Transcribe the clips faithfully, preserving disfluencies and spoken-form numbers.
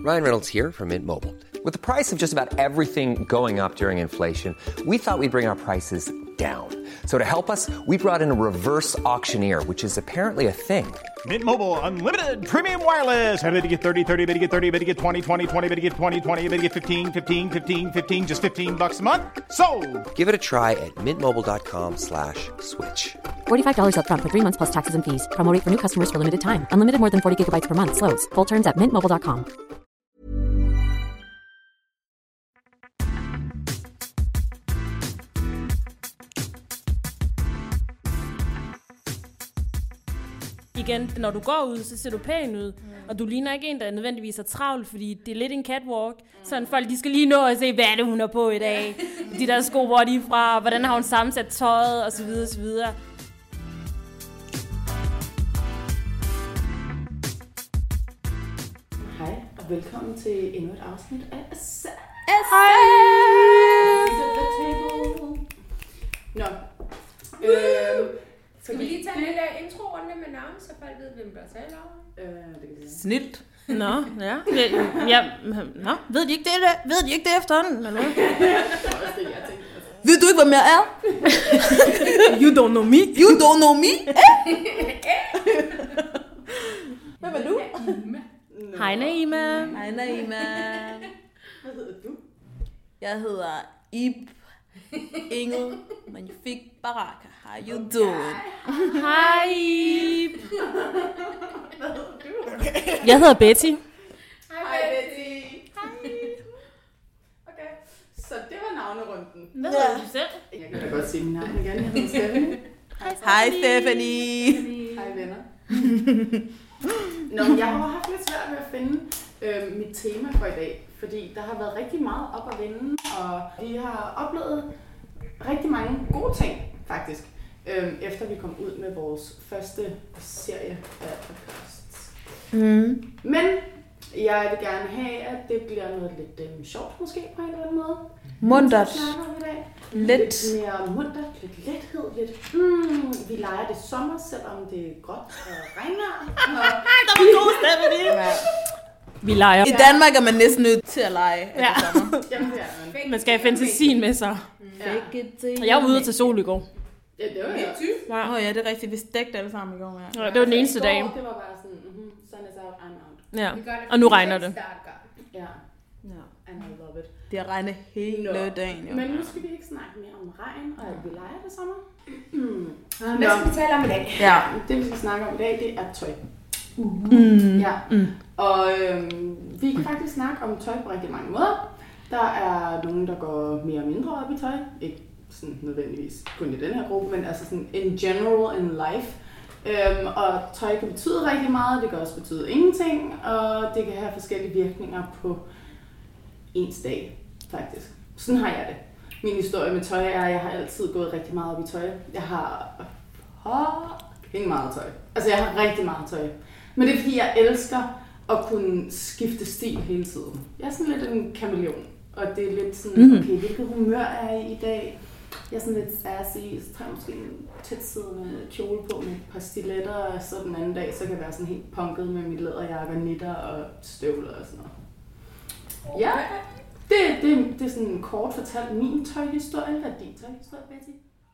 Ryan Reynolds here from Mint Mobile. With the price of just about everything going up during inflation, we thought we'd bring our prices down. So to help us, we brought in a reverse auctioneer, which is apparently a thing. Mint Mobile Unlimited Premium Wireless. How to get thirty, thirty, how to get thirty, how to get twenty, twenty, twenty, how to get twenty, twenty, how to get fifteen, fifteen, fifteen, fifteen, just fifteen bucks a month? Sold! Give it a try at mintmobile.com slash switch. forty-five dollars up front for three months plus taxes and fees. Promo rate for new customers for limited time. Unlimited more than forty gigabytes per month. Slows full terms at mint mobile dot com. Igen, når du går ud, så ser du pæn ud, mm. og du ligner ikke en, der nødvendigvis er travl, fordi det er lidt en catwalk. Mm. Sådan folk, de skal lige nå at se, hvad er det, hun er på i dag. De der sko, hvor de er fra, hvordan har hun sammensat tøjet, og så videre, så videre. Hej, og velkommen til endnu et afsnit af Assa. Hej! Nå, øhm, skal vi lige tage en lille intro-runde med navn, så folk ved, hvem der taler om? Øh, det kan vi sige. Snilt. Nå, ja. ja. Nå, ved de ikke det, ved de ikke det efterhånden, eller hvad? Ved du ikke, hvem jeg er? You don't know me. You don't know me? Hvem er du? Hej Naima. Hej Naima. Hvad hedder du? Jeg hedder Ib Ingel Magnifik Baraka. How you doing? Hej. Hvad hedder du? Jeg hedder Betty. Hej Betty. Hej. Okay, så det var navnerunden. Hvad hedder du selv? Jeg kan da godt sige min navn igen. Jeg hedder Stephanie. Hej Stephanie. Hej venner. Nå, jeg har haft lidt svært ved at finde øh, mit tema for i dag, fordi der har været rigtig meget op at vende, og vi har oplevet rigtig mange gode ting, faktisk, øh, efter vi kom ud med vores første serie af podcasts. Mm. Men jeg vil gerne have, at det bliver noget lidt øh, sjovt måske på en eller anden måde. Muntert. Lidt. lidt mere muntert, lidt lethed, lidt mm, vi leger det sommer, selvom det er gråt og regner. Der var god stemme i. Ja. Vi leger. I Danmark er man næsten nødt til at lege. Ja. Jamen, ja, man skal have fantasien med sig. Ja. Jeg var ude til sol i går. Ja, det var jo Åh ja. Oh, ja, det er rigtigt. Vi stegte alle sammen i går. Ja. Ja, det var den eneste dag. Det var bare sådan, mm-hmm, sun is out, I'm out. Ja, og nu regner det. Ja. Ja, and I love it. Det har regnet hele Nå. dagen. Jo. Men nu skal vi ikke snakke mere om regn, og at vi leger det sommer. Hvad skal vi tale om i dag? Ja, det vi skal snakke om i dag, det er tøj. Mm. Ja, mm. og øhm, vi kan faktisk snakke om tøj på rigtig mange måder. Der er nogen, der går mere og mindre op i tøj. Ikke sådan nødvendigvis kun i den her gruppe, men altså sådan in general in life. Øhm, og tøj kan betyde rigtig meget, det kan også betyde ingenting, og det kan have forskellige virkninger på ens dag, faktisk. Sådan har jeg det. Min historie med tøj er, at jeg har altid gået rigtig meget op i tøj. Jeg har fucking meget tøj. Altså, jeg har rigtig meget tøj. Men det er, fordi jeg elsker at kunne skifte stil hele tiden. Jeg er sådan lidt en kameleon, og det er lidt sådan, mm-hmm. okay, hvilket humør er jeg i i dag? Jeg er sådan lidt sassy, så tager jeg måske en tætsiddende kjole på med et par stiletter, og så den anden dag, så kan jeg være sådan helt punket med mit læderjakke, nitter og støvler og sådan noget. Ja, det, det, det er sådan kort fortalt min tøjhistorie. Hvad er din tøjhistorie, Betty?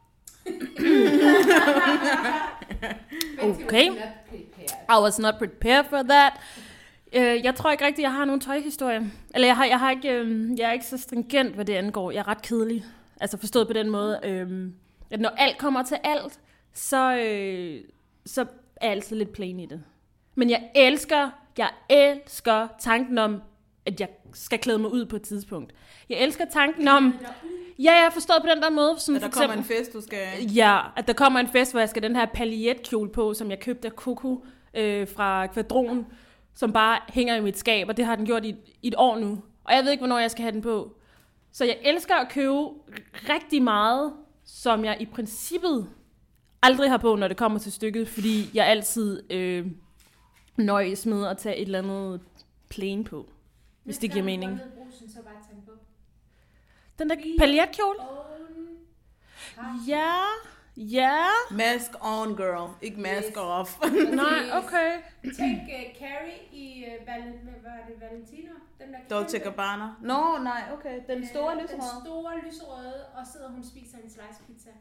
Okay. I was not prepared for that. Uh, jeg tror ikke rigtigt, jeg har nogen tøjhistorie. Eller jeg, har, jeg, har ikke, uh, jeg er ikke så stringent, hvad det angår. Jeg er ret kedelig. Altså forstået på den måde, uh, at når alt kommer til alt, så, uh, så er jeg altid lidt plain i det. Men jeg elsker, jeg elsker tanken om, at jeg skal klæde mig ud på et tidspunkt. Jeg elsker tanken om... Ja, jeg har forstået på den der måde. Som at der kommer eksempel, en fest, du skal... Ja, at der kommer en fest, hvor jeg skal den her paljetkjole på, som jeg købte af Coco øh, fra Kvadron, som bare hænger i mit skab, og det har den gjort i, i et år nu. Og jeg ved ikke, hvornår jeg skal have den på. Så jeg elsker at købe rigtig meget, som jeg i princippet aldrig har på, når det kommer til stykket, fordi jeg altid øh, nøjes med at tage et eller andet plain på, hvis det giver mening. Den der paljetkjole? Ja, Ja. Mask on, girl. Ikke mask Yes. off. Nej, okay. Tænk uh, Carrie i, uh, Val- hvad var det, Valentino? Den der Dolce kæmpe- Gabbana. Nå, nej, okay. Den store Øh, lyserøde. Den store lyserøde, og sidder hun og spiser en slice pizza.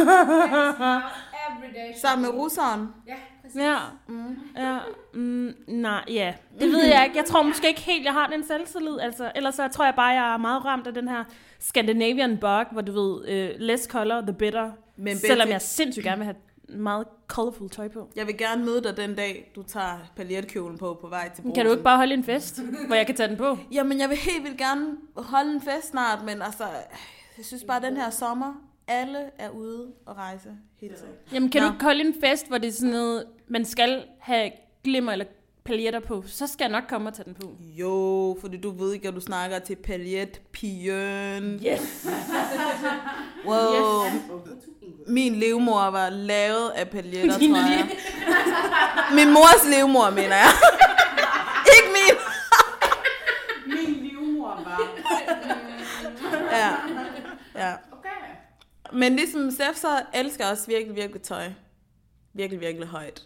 Every day. Sammen med russeren. Ja, præcis. Ja. Mm. Ja. Mm, nej, ja. Det ved jeg ikke. Jeg tror måske ikke helt, jeg har den selvtillid. Altså, ellers så tror jeg bare, jeg er meget ramt af den her Scandinavian bug, hvor du ved, uh, less color, the better. Men Selvom Betty, jeg sindssygt gerne vil have meget colorful tøj på. jeg vil gerne møde dig den dag, du tager paljetkjolen på på vej til Brugsen. Kan du ikke bare holde en fest, hvor jeg kan tage den på? Jamen, jeg vil helt vildt gerne holde en fest snart, men altså, jeg synes bare, den her sommer, alle er ude og rejse hele tiden. Jamen, kan Nå. du ikke holde en fest, hvor det er sådan noget, man skal have glimmer eller paljetter på? Så skal jeg nok komme og tage den på. Jo, fordi du ved ikke, at du snakker til paljetpigen. Yes! Wow. Yes. Min levmor var lavet af paljetter, Din tror jeg. Min mors levmor, mener jeg. Ikke min. Min livmor var... Ja. Ja. Okay. Men ligesom Steph, så elsker jeg også virkelig, virkelig tøj. Virkelig, virkelig højt.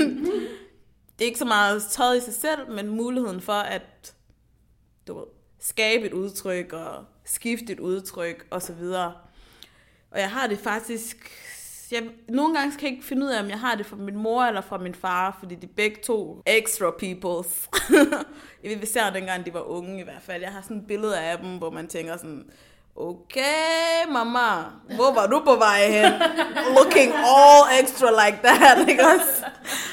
Det er ikke så meget tøj i sig selv, men muligheden for at du ved, skabe et udtryk og skifte et udtryk og så videre. Og jeg har det faktisk... Jeg, nogle gange skal jeg ikke finde ud af, om jeg har det fra min mor eller fra min far, fordi de er begge to extra peoples. Jeg ved, vi ser dengang, de var unge i hvert fald. Jeg har sådan et billede af dem, hvor man tænker sådan... Okay, mama, hvor var du på vej hen? Looking all extra like that, ikke også?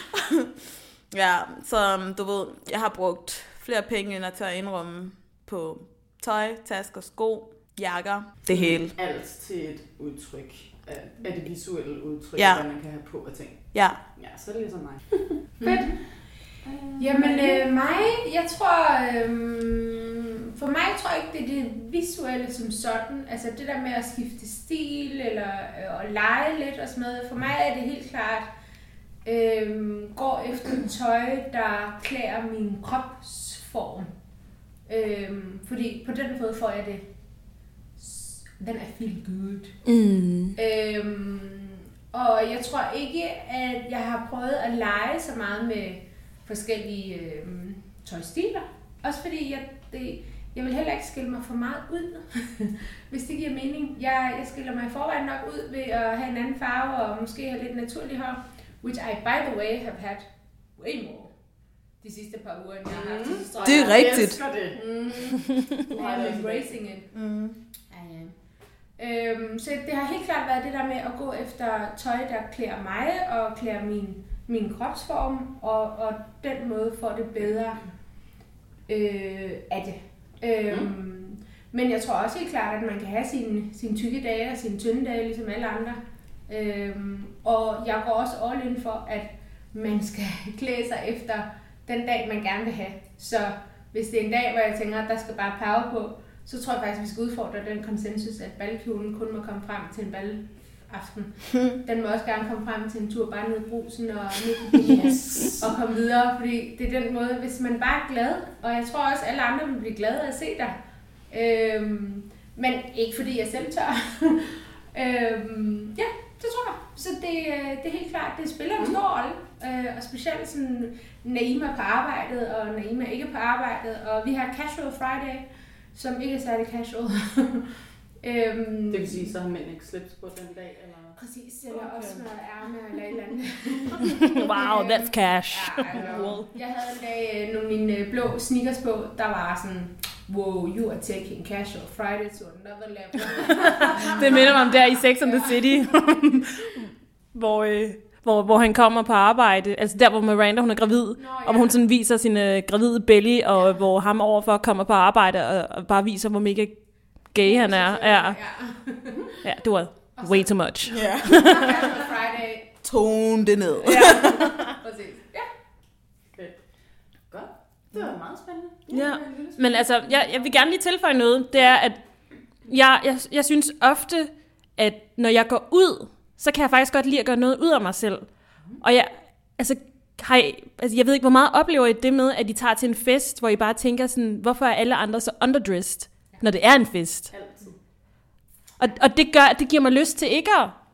Ja, så du ved, jeg har brugt flere penge, end jeg tør indrømme på tøj, tasker, sko, jakker, det hele. Alt til et udtryk af, af det visuelle udtryk, Ja. hvad man kan have på og ting. Ja. Ja, så er det ligesom mig. Fedt. Jamen øh, mig, jeg tror, øh, for mig tror jeg ikke, det er det visuelle som sådan. Altså det der med at skifte stil eller øh, at lege lidt og sådan noget. For mig er det helt klart, øh, går efter tøj, der klæder min kropsform. Øh, fordi på den måde får jeg det, then I feel good. Mm. Øhm, og jeg tror ikke, at jeg har prøvet at lege så meget med forskellige øhm, tøjstiler. Også fordi jeg, det, jeg vil heller ikke skille mig for meget ud, hvis det giver mening. Jeg, jeg skiller mig i forvejen nok ud ved at have en anden farve og måske have lidt naturlig hår, which I, by the way, have had way more de sidste par uger, end jeg har haft de sidste år. Det er Jeg rigtigt. elsker det. Mm. I'm embracing it. Mm. Ja, ja. Øhm, så det har helt klart været det der med at gå efter tøj, der klæder mig og klæder min, min kropsform, og, og den måde får det bedre øh, af det. Øhm, mm. Men jeg tror også helt klart, at man kan have sine, sine tykke dage og sine tynde dage, ligesom alle andre. Øhm, og jeg går også all in for, at man skal klæde sig efter den dag, man gerne vil have. Så hvis det er en dag, hvor jeg tænker, at der skal bare power på, så tror jeg faktisk, at vi skal udfordre den konsensus, at ballkjolen kun må komme frem til en ballaften. Den må også gerne komme frem til en tur bare ned i Brugsen og ned i yes. og komme videre, fordi det er den måde, hvis man bare er glad, og jeg tror også, at alle andre vil blive glade af at se dig. Øhm, men ikke fordi jeg selv tør. øhm, ja, det tror jeg. Så det, det er helt klart, det spiller en stor rolle. Øh, og specielt sådan Naima på arbejdet, og Naima ikke på arbejdet, og vi har Casual Friday, som ikke er særlig casual. øhm, Det vil sige, så har mænd ikke slips på den dag, eller? Præcis, eller okay. Også med ærme eller et eller andet. Wow, that's cash. Ja, altså, jeg havde en dag nogle mine blå sneakers på, der var sådan, wow, you are taking Casual Friday to another level. Det minder mig om der i Sex and the City, hvor... Øh Hvor, hvor han kommer på arbejde, altså der, hvor Miranda, hun er gravid, Nå, ja. Og hvor hun sådan viser sin øh, gravide belly, og ja. Hvor ham overfor kommer på arbejde, og, og bare viser, hvor mega gay han er. Ja, ja. Ja, det var way too much. Ja. Friday. Tone det ned. Ja, præcis. Ja. Fedt. Godt. Det var meget spændende. Ja, men altså, jeg, jeg vil gerne lige tilføje noget, det er, at jeg, jeg, jeg synes ofte, at når jeg går ud, så kan jeg faktisk godt lide at gøre noget ud af mig selv. Og jeg, altså, har I, altså, jeg ved ikke, hvor meget oplever I det med, at I tager til en fest, hvor I bare tænker sådan, hvorfor er alle andre så underdressed, når det er en fest? Altid. Og, og det gør, det giver mig lyst til ikke at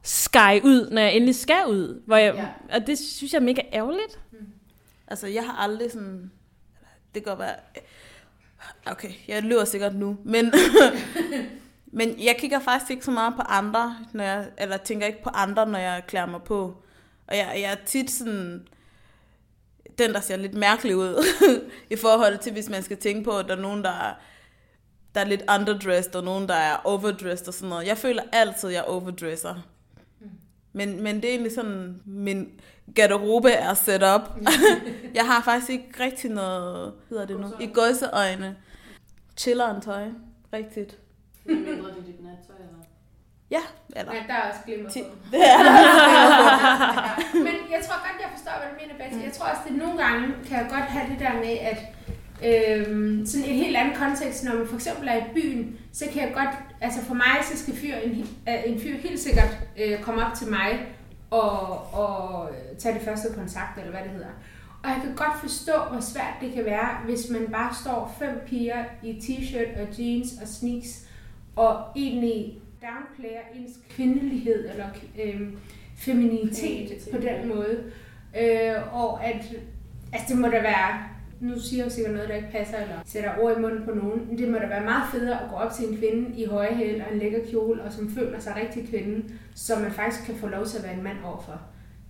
skære ud, når jeg endelig skal ud. Hvor jeg, Ja. Og det synes jeg er mega ærgerligt. Altså, jeg har aldrig sådan... Det kan godt være... Okay, jeg løber sikkert nu, men... men jeg kigger faktisk ikke så meget på andre, når jeg, eller tænker ikke på andre, når jeg klæder mig på. Og jeg, jeg er tit sådan... Den, der ser lidt mærkelig ud, i forhold til, hvis man skal tænke på, at der er nogen, der er, der er lidt underdressed, og nogen, der er overdressed og sådan noget. Jeg føler altid, at jeg overdresser. Men, men det er egentlig sådan, min garderobe er set op. Jeg har faktisk ikke rigtig noget, hedder det nu, i gåseøjne. Chilleren tøj, rigtigt. Det er mindre, det er dit nattøj, eller? Ja, eller... Men der er også glimmer Ti- på. det er der. Men jeg tror godt, jeg forstår, hvad du mener, Betty. Jeg tror også, at nogle gange kan jeg godt have det der med, at øhm, sådan et helt andet kontekst, når man for eksempel er i byen, så kan jeg godt, altså for mig, så skal fyr, en, en fyr helt sikkert øh, komme op til mig og, og tage det første kontakt, eller hvad det hedder. Og jeg kan godt forstå, hvor svært det kan være, hvis man bare står fem piger i t-shirt og jeans og sneaks, og egentlig downplayer ens kvindelighed eller øh, feminitet på den måde. Øh, og at, altså det må da være, nu siger jeg sikkert noget, der ikke passer, eller sætter ord i munden på nogen, men det må da være meget federe at gå op til en kvinde i høje hæl og en lækker kjole, og som føler sig rigtig kvinde, så man faktisk kan få lov til at være en mand overfor.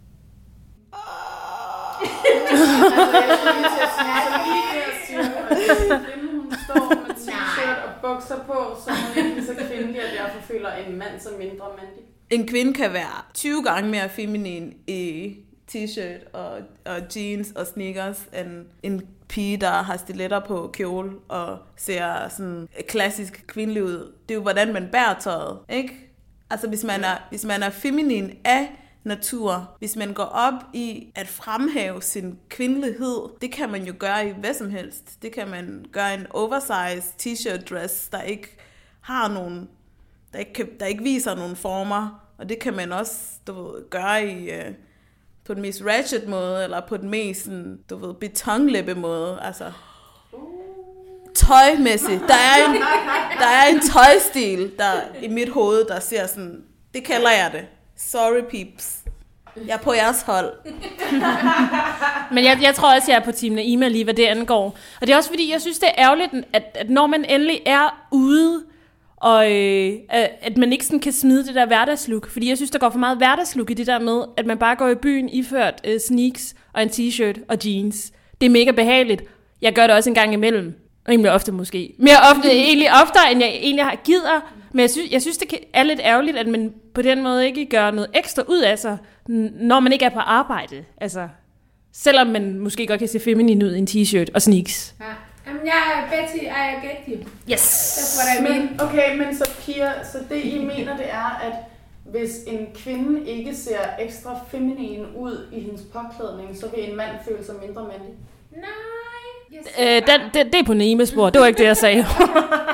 Altså, jeg skulle lige til at sige, så lige det at sige, at hvis en kvinde, hun står med t-shirt og bukser på, så er hun ikke så kvindelig, at derfor føler en mand som mindre mandig. En kvinde kan være tyve gange mere feminin i t-shirt og, og jeans og sneakers, end en pige, der har stiletter på kjole og ser sådan klassisk kvindelig ud. Det er jo, hvordan man bærer tøjet, ikke? Altså, hvis man er, hvis man er feminin af natur, hvis man går op i at fremhæve sin kvindelighed, det kan man jo gøre i hvad som helst. Det kan man gøre i en oversized t-shirt dress, der ikke har nogen, der ikke, kan, der ikke viser nogen former, og det kan man også, du ved, gøre i uh, på den mest ratchet måde, eller på den mest, sådan, du ved, betonlæbe måde, altså tøjmæssigt. Der er en, der er en tøjstil, der i mit hoved, der ser sådan, det kalder jeg det. Sorry peeps. Jeg er på jeres hold. Men jeg, jeg tror også, jeg er på Team Naima lige, hvad det angår. Og det er også fordi, jeg synes, det er ærgerligt, at, at når man endelig er ude, og øh, at man ikke sådan kan smide det der hverdagslook. Fordi jeg synes, der går for meget hverdagslook i det der med, at man bare går i byen iført øh, sneaks og en t-shirt og jeans. Det er mega behageligt. Jeg gør det også en gang imellem. Rimelig ofte måske. Mere ofte, egentlig oftere, end jeg egentlig har gider. Men jeg synes, jeg synes, det er lidt ærgerligt, at man på den måde ikke gør noget ekstra ud af sig, når man ikke er på arbejde. Altså, selvom man måske godt kan se feminin ud i en t-shirt og sneaks. Ja. Jamen, jeg er Betty, I get you. Yes! That's what I mean. Men, okay, men så piger, så det I mener, det er, at hvis en kvinde ikke ser ekstra feminin ud i hendes påklædning, så vil en mand føle sig mindre mandlig? Nej. Yes, Øh, den, det, det er på Neimes spor. Det var ikke det, jeg sagde. Nej, det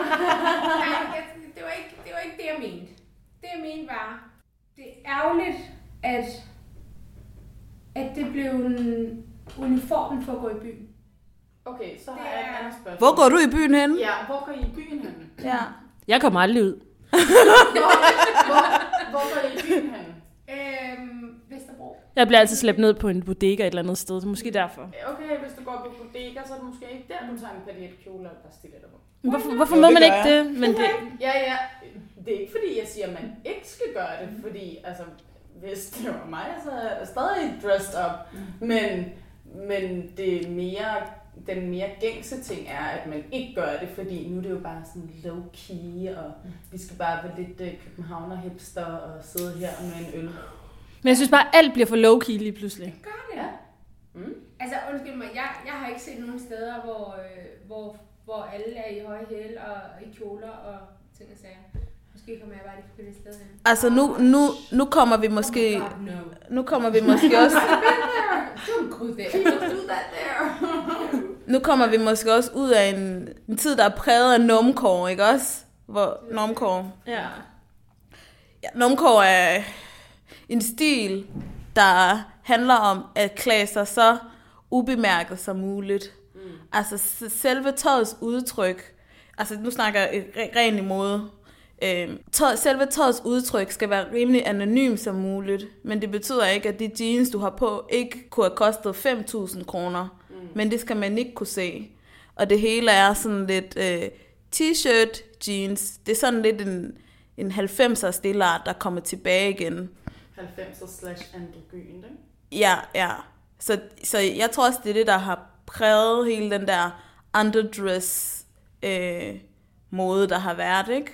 var ikke det, var ikke det jeg mente. Det jeg mente var, det er ærgerligt, at, at det blev en uniform for at gå i byen. Okay, så har jeg et andet spørgsmål. Hvor går du i byen hen? Ja, hvor går I i byen hen? Ja. Jeg kommer aldrig ud. Hvor, hvor, hvor går I i byen hen? Øhm, Vesterbro. Jeg bliver altid slæbt ned på en bodega et eller andet sted. Det er måske derfor. Okay, hvis du går på bodega, så er det måske ikke der, du tager en paljetkjole og bare stiletter på. Hvorfor, hvorfor Jo, må det man gør ikke jeg. det? Men det Ja, ja. Det er ikke fordi, jeg siger, at man ikke skal gøre det, fordi altså, hvis det var mig, så er jeg stadig dressed up. Men, men det er mere, den mere gængse ting er, at man ikke gør det, fordi nu er det jo bare sådan low-key, og vi skal bare være lidt uh, københavner-hipster og sidde her med en øl. Men jeg synes bare, at alt bliver for low-key lige pludselig. Gør det? Ja. Mm. Altså, undskyld mig, jeg, jeg har ikke set nogen steder, hvor, øh, hvor, hvor alle er i høje hæl og i kjoler og ting og sager. Måske kommer jeg bare lige på det sted hen. Altså nu, nu, nu kommer vi måske, Oh God, no. nu kommer vi måske også, Don't go there. Don't do that there. nu kommer vi måske også ud af en, en tid, der er præget af normcore, ikke også? Hvor normcore. Ja. Ja, normcore er en stil, der handler om at klæde sig så ubemærket som muligt. Mm. Altså selve tøjets udtryk, altså nu snakker jeg rent i mode, Øh, tøj, selve tøjets udtryk skal være rimelig anonym som muligt, men det betyder ikke, at de jeans, du har på, ikke kunne have kostet fem tusind kroner, mm. men det skal man ikke kunne se. Og det hele er sådan lidt øh, t-shirt, jeans. Det er sådan lidt en, en halvfemser stilart, der kommer tilbage igen. halvfemser slash androgyn, ikke? Ja, ja. Så, så jeg tror også, det er det, der har præget hele den der underdress øh, mode, der har været, ikke?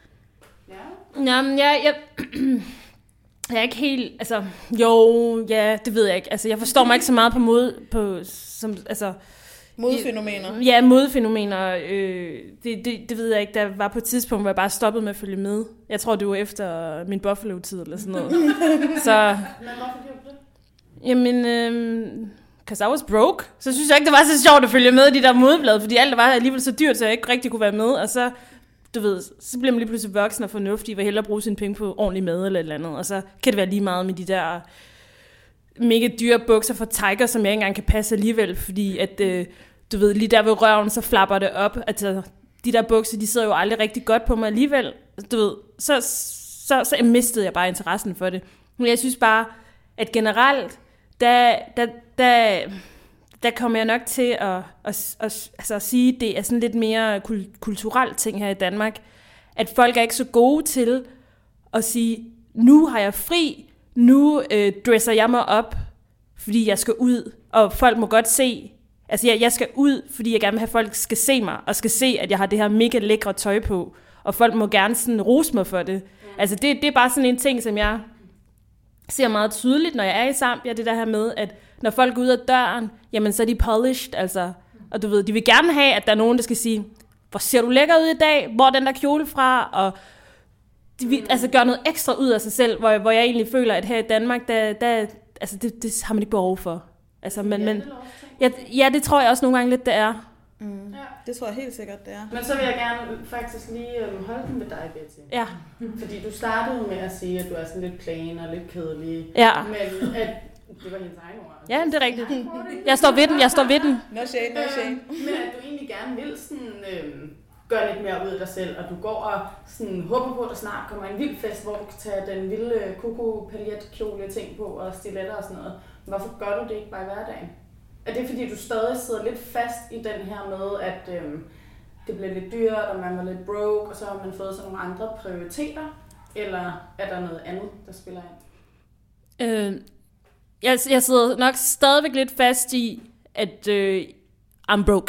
Ja. Jamen, jeg, jeg, jeg er ikke helt, altså, jo, ja, det ved jeg ikke. Altså, jeg forstår mig ikke så meget på mode, på, som, altså... Modefænomener. Ja, modefænomener. Øh, det, det, det ved jeg ikke. Der var på et tidspunkt, hvor jeg bare stoppede med at følge med. Jeg tror, det var efter min Buffalo-tid eller sådan noget. Så... Men hvorfor gjorde du det? Jamen, øhm, cause I was broke. Så synes jeg ikke, det var så sjovt at følge med i de der modeblade, fordi alt var alligevel så dyrt, så jeg ikke rigtig kunne være med. Og så, du ved, så bliver man lige pludselig voksen og fornuftig, og hellere bruge sine penge på ordentlig mad eller et eller andet. Og så kan det være lige meget med de der mega dyre bukser fra Tiger, som jeg ikke engang kan passe alligevel, fordi at, øh, du ved, lige der ved røven, så flapper det op. Altså, de der bukser, de sidder jo aldrig rigtig godt på mig alligevel. Du ved, så, så, så mistede jeg bare interessen for det. Men jeg synes bare, at generelt, der, der, der, der kommer jeg nok til at, at, at, altså at sige, at det er sådan lidt mere kulturelt ting her i Danmark, at folk er ikke så gode til at sige, nu har jeg fri, nu øh, dresser jeg mig op, fordi jeg skal ud, og folk må godt se, altså jeg, jeg skal ud, fordi jeg gerne vil have, at folk skal se mig, og skal se, at jeg har det her mega lækre tøj på, og folk må gerne sådan rose mig for det. Mm. Altså det, det er bare sådan en ting, som jeg ser meget tydeligt, når jeg er i Zambia, det der her med, at når folk går ud af døren, jamen så er de polished, altså, og du ved, de vil gerne have, at der er nogen, der skal sige, hvor ser du lækker ud i dag, hvor er den der kjole fra, og de vil, altså gøre noget ekstra ud af sig selv, hvor, hvor jeg egentlig føler, at her i Danmark, der, der, altså det, det har man ikke behov for. Altså, men, ja, men, ja, ja, det tror jeg også nogle gange lidt, det er. Mm. Ja. Det tror jeg helt sikkert, det er. Men så vil jeg gerne faktisk lige um, holde den med dig, Betty. Ja. Fordi du startede med at sige, at du er sådan lidt plain og lidt kedelig. Ja. Men at det var hendes egen ord. Ja, det er rigtigt. Jeg står ved den, jeg står ved den. No shade, no shade. Øh, men at du egentlig gerne vil sådan, øh, gøre lidt mere ud af dig selv, og du går og sådan, håber på, at der snart kommer en vild fest, hvor du kan tage den vilde koko paljet kjole ting på og stiletter og sådan noget. Hvorfor gør du det ikke bare i hverdagen? Er det fordi, du stadig sidder lidt fast i den her med, at øhm, det bliver lidt dyrt, og man var lidt broke, og så har man fået sådan nogle andre prioriteter? Eller er der noget andet, der spiller ind? Øh, jeg, jeg sidder nok stadigvæk lidt fast i, at øh, I'm broke.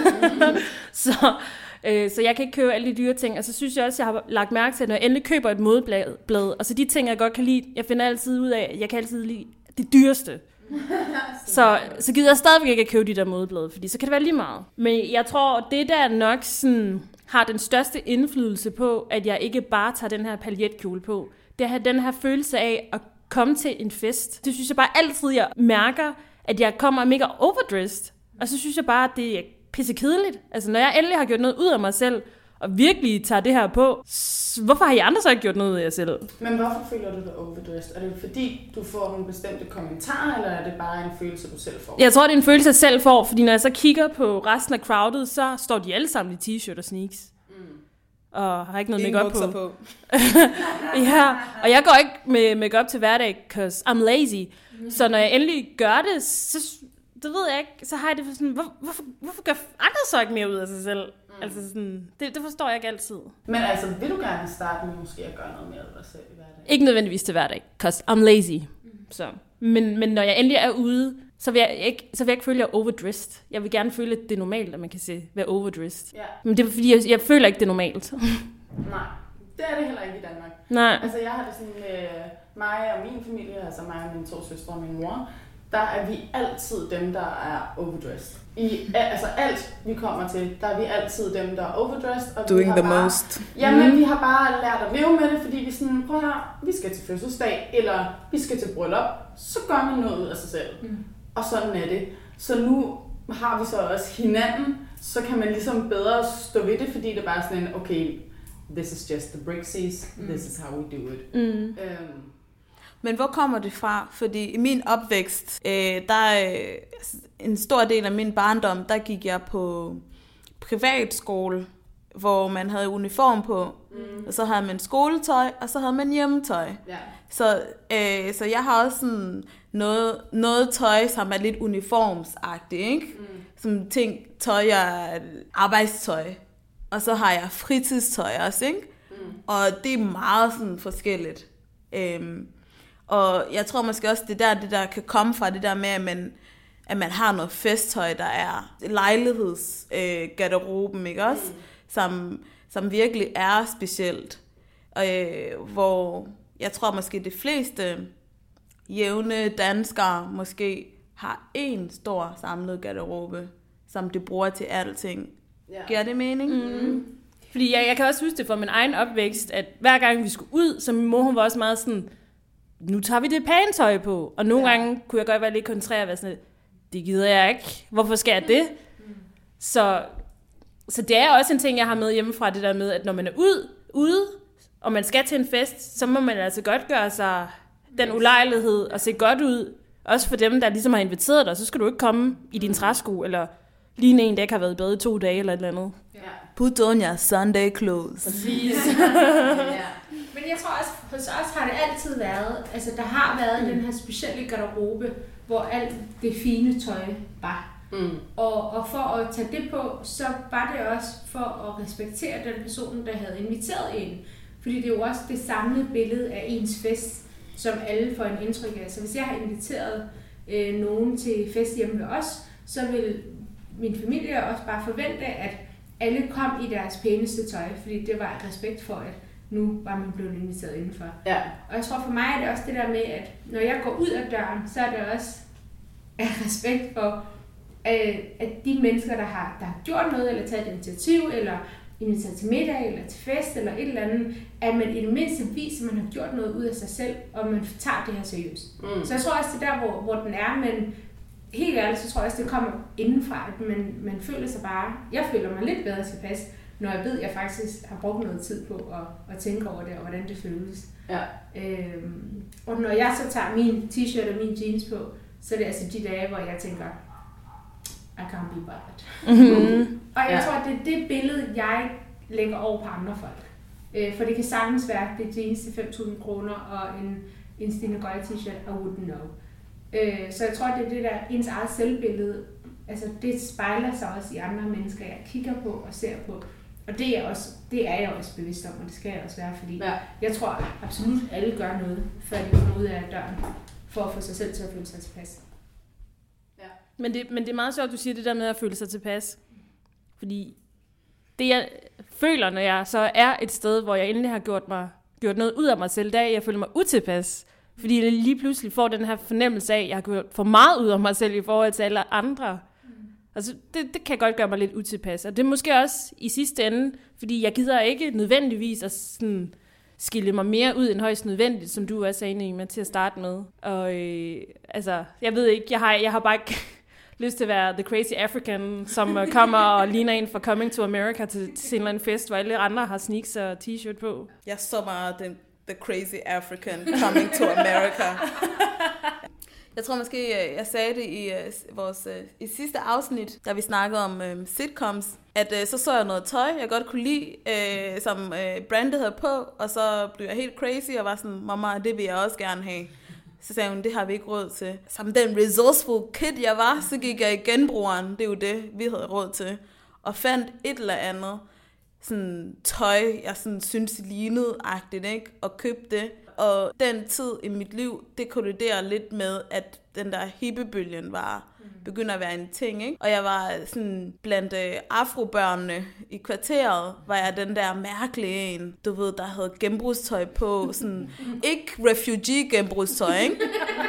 så, øh, så jeg kan ikke købe alle de dyre ting. Og så synes jeg også, jeg har lagt mærke til, at når jeg endelig køber et modeblad, og så de ting, jeg godt kan lide, jeg finder altid ud af, jeg kan altid lide det dyreste. så, så gider jeg stadigvæk ikke at købe de der modeblade, fordi så kan det være lige meget. Men jeg tror, det der nok sådan, har den største indflydelse på, at jeg ikke bare tager den her paljetkjole på, det er at have den her følelse af at komme til en fest. Det synes jeg bare altid, jeg mærker, at jeg kommer mega overdressed. Og så synes jeg bare, at det er pissekedeligt. Altså, når jeg endelig har gjort noget ud af mig selv, og virkelig tager det her på, hvorfor har I andre så ikke gjort noget ud af jer selv? Men hvorfor føler du dig overdressed? Er det fordi, du får nogle bestemte kommentarer, eller er det bare en følelse, du selv får? Jeg tror, det er en følelse, jeg selv får, fordi når jeg så kigger på resten af crowdet, så står de alle sammen i t-shirt og sneaks. Mm. Og har ikke noget make-up på. på. Ja, og jeg går ikke med make-up til hverdag, cause I'm lazy. Mm. Så når jeg endelig gør det, så det ved jeg ikke, så har jeg det sådan, hvor, hvorfor, hvorfor gør andre så ikke mere ud af sig selv? Mm. Altså sådan, det, det forstår jeg ikke altid. Men altså, vil du gerne starte med måske at gøre noget mere af dig selv i hverdagen? Ikke nødvendigvis til hverdag, cause I'm lazy. Mm. Så. Men, men når jeg endelig er ude, så vil jeg ikke, så vil jeg ikke føle, at jeg er overdressed. Jeg vil gerne føle, at det er normalt, at man kan se, være overdressed. Ja. Men det er fordi, jeg, jeg føler ikke, det er normalt. Nej, det er det heller ikke i Danmark. Nej. Altså, jeg har det sådan med mig og min familie, altså mig og mine to søstre og min mor, der er vi altid dem, der er overdressed. I altså alt, vi kommer til, der er vi altid dem, der er overdressed. Og Doing vi the bare, most. Jamen, mm. vi har bare lært at leve med det, fordi vi sådan, prøv her, vi skal til fødselsdag, eller vi skal til bryllup, så gør man noget ud af sig selv. Mm. Og sådan er det. Så nu har vi så også hinanden, så kan man ligesom bedre stå ved det, fordi det er bare sådan en, okay, this is just the Brixies, mm. this is how we do it. Mm. Um, Men hvor kommer det fra? Fordi i min opvækst, øh, der er en stor del af min barndom, der gik jeg på privatskole, hvor man havde uniform på, mm. og så havde man skoletøj, og så havde man hjemmetøj. Ja. Så, øh, så jeg har også sådan noget, noget tøj, som er lidt uniformsagtigt, ikke? Mm. Som ting, tøj er arbejdstøj, og så har jeg fritidstøj også, ikke? Mm. Og det er meget sådan forskelligt. Øhm, og jeg tror måske også, det der, det der kan komme fra det der med, at man, at man har noget festtøj, der er lejlighedsgarderoben, øh, ikke også? Mm. Som, som virkelig er specielt. Øh, hvor jeg tror måske de fleste jævne danskere måske har en stor samlet garderobe, som de bruger til alting. Ja. Giver det mening? Mm. Fordi jeg, jeg kan også huske det fra min egen opvækst, at hver gang vi skulle ud, så min mor hun var også meget sådan, nu tager vi det pæne tøj på. Og nogle ja. gange kunne jeg godt være lidt kontrær og være sådan, det gider jeg ikke. Hvorfor skal jeg det? Mm. Så, så det er også en ting, jeg har med hjemmefra, det der med, at når man er ud, ude, og man skal til en fest, så må man altså godt gøre sig den ulejlighed og se godt ud. Også for dem, der ligesom har inviteret dig, så skal du ikke komme i din træsko, eller ligne en, der ikke har været i bad i to dage, eller et eller andet. Ja. Put on your Sunday clothes. Præcis. Ja. Men jeg tror også, hos os har det altid været, altså der har været mm. den her specielle garderobe, hvor alt det fine tøj var. Mm. Og, og for at tage det på, så var det også for at respektere den person, der havde inviteret en. Fordi det er jo også det samlede billede af ens fest, som alle får en indtryk af. Så hvis jeg har inviteret øh, nogen til fest hjemme ved os, så vil min familie også bare forvente, at alle kom i deres pæneste tøj, fordi det var respekt for, at nu var man blevet inviteret indenfor. Ja. Og jeg tror for mig er det også det der med, at når jeg går ud af døren, så er det også af respekt for, at de mennesker, der har, der har gjort noget, eller taget et initiativ, eller inviteret til middag, eller til fest, eller et eller andet, at man i det mindste viser, at man har gjort noget ud af sig selv, og man tager det her seriøst. Mm. Så jeg tror også, det er der, hvor, hvor den er, men helt ærligt, så tror jeg også, det kommer indenfra, at man, man føler sig bare, jeg føler mig lidt bedre tilpas, når jeg ved, at jeg faktisk har brugt noget tid på at, at tænke over det, og hvordan det føles. Ja. Øhm, og når jeg så tager min t-shirt og min jeans på, så er det altså de dage, hvor jeg tænker, I can't be bothered. Mm-hmm. Og jeg ja. tror, det er det billede, jeg lægger over på andre folk. Øh, for det kan sagtens være, det er jeans til fem tusind kroner og en, en Stine Goya t-shirt, I wouldn't know. Øh, så jeg tror, det er det der ens eget selvbillede, altså det spejler sig også i andre mennesker, jeg kigger på og ser på. Og det er, også, det er jeg også bevidst om, og det skal jeg også være, fordi ja. jeg tror at absolut alle gør noget, før de kommer ud af døren, for at få sig selv til at føle sig tilpas. Ja. Men, det, men det er meget sjovt, at du siger det der med at føle sig tilpas. Fordi det jeg føler, når jeg så er et sted, hvor jeg endelig har gjort, mig, gjort noget ud af mig selv, det er, at jeg føler mig utilpas. Fordi jeg lige pludselig får den her fornemmelse af, at jeg har gjort for meget ud af mig selv i forhold til alle andre. Mm. Altså, det, det kan godt gøre mig lidt utilpas. Og det er måske også i sidste ende, fordi jeg gider ikke nødvendigvis at sådan skille mig mere ud end højst nødvendigt, som du også er enig med til at starte med. Og øh, altså, jeg ved ikke, jeg har, jeg har bare ikke lyst til at være the crazy African, som uh, kommer og ligner en fra Coming to America til, til en eller anden fest, hvor alle andre har sneaks og t-shirt på. Jeg så meget den the crazy African coming to America. Jeg tror måske, jeg sagde det i vores i sidste afsnit, da vi snakkede om um, sitcoms, at uh, så så jeg noget tøj, jeg godt kunne lide, uh, som uh, brandet havde på, og så blev jeg helt crazy og var sådan, mamma, det vil jeg også gerne have. Så sagde hun, det har vi ikke råd til. Som den resourceful kid jeg var, så gik jeg i genbrugeren, det er jo det, vi havde råd til, og fandt et eller andet sådan tøj, jeg sådan synes lignede-agtigt, ikke? Og købte det. Og den tid i mit liv, det kolliderer lidt med, at den der hippiebølgen var begynder at være en ting, ikke? Og jeg var sådan blandt øh, afrobørnene i kvarteret, var jeg den der mærkelige en, du ved, der havde genbrugstøj på, sådan, ikke refugee-genbrugstøj, ikke?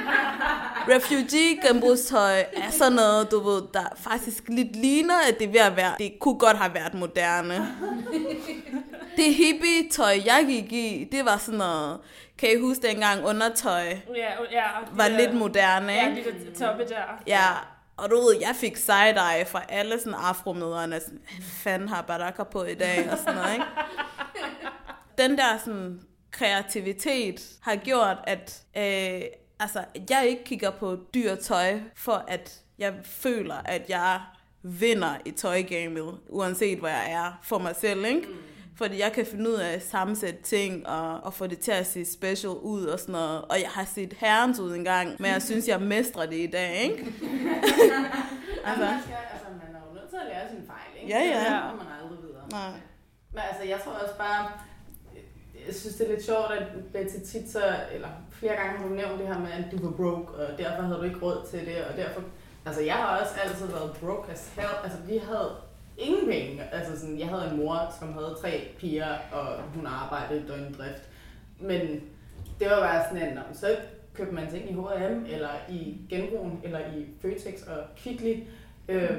Refugee-genbrugstøj er sådan noget, du ved, der faktisk lidt ligner, at det er ved at være, det kunne godt have været moderne. Det hippie-tøj, jeg gik i, det var sådan noget, kan I huske dengang undertøj ja, ja, var ja, lidt moderne, ikke? Ja, lige det toppe der. Ja, og du ved, jeg fik side-eye fra alle sådan afromøderne, sådan, hvad fanden har Baraka på i dag, og sådan noget, ikke? Den der sådan kreativitet har gjort, at øh, altså, jeg ikke kigger på dyr tøj, for at jeg føler, at jeg vinder i tøjgamet, uanset hvor jeg er for mig selv, ikke? Mm. Fordi jeg kan finde ud af at sammensætte ting, og, og få det til at se special ud og sådan noget. Og jeg har set herrens ud en gang, men jeg synes, jeg mestrer det i dag, ikke? altså. Jamen, man, skal, altså, man er jo nødt til at lære sin fejl, ikke? Ja, ja. Så kommer man aldrig videre. Nej. Men altså, jeg tror også bare, jeg synes, det er lidt sjovt, at Betty tit så, eller flere gange har du nævnt det her med, at du var broke, og derfor havde du ikke råd til det, og derfor, altså jeg har også altid været broke as hell, altså vi havde ingen penge, altså sådan, jeg havde en mor, som havde tre piger, og hun arbejdede i døgndrift, men det var bare sådan en, så købte man ting i H og M, eller i Genbrugen, eller i Føtex og Kvickly, øh,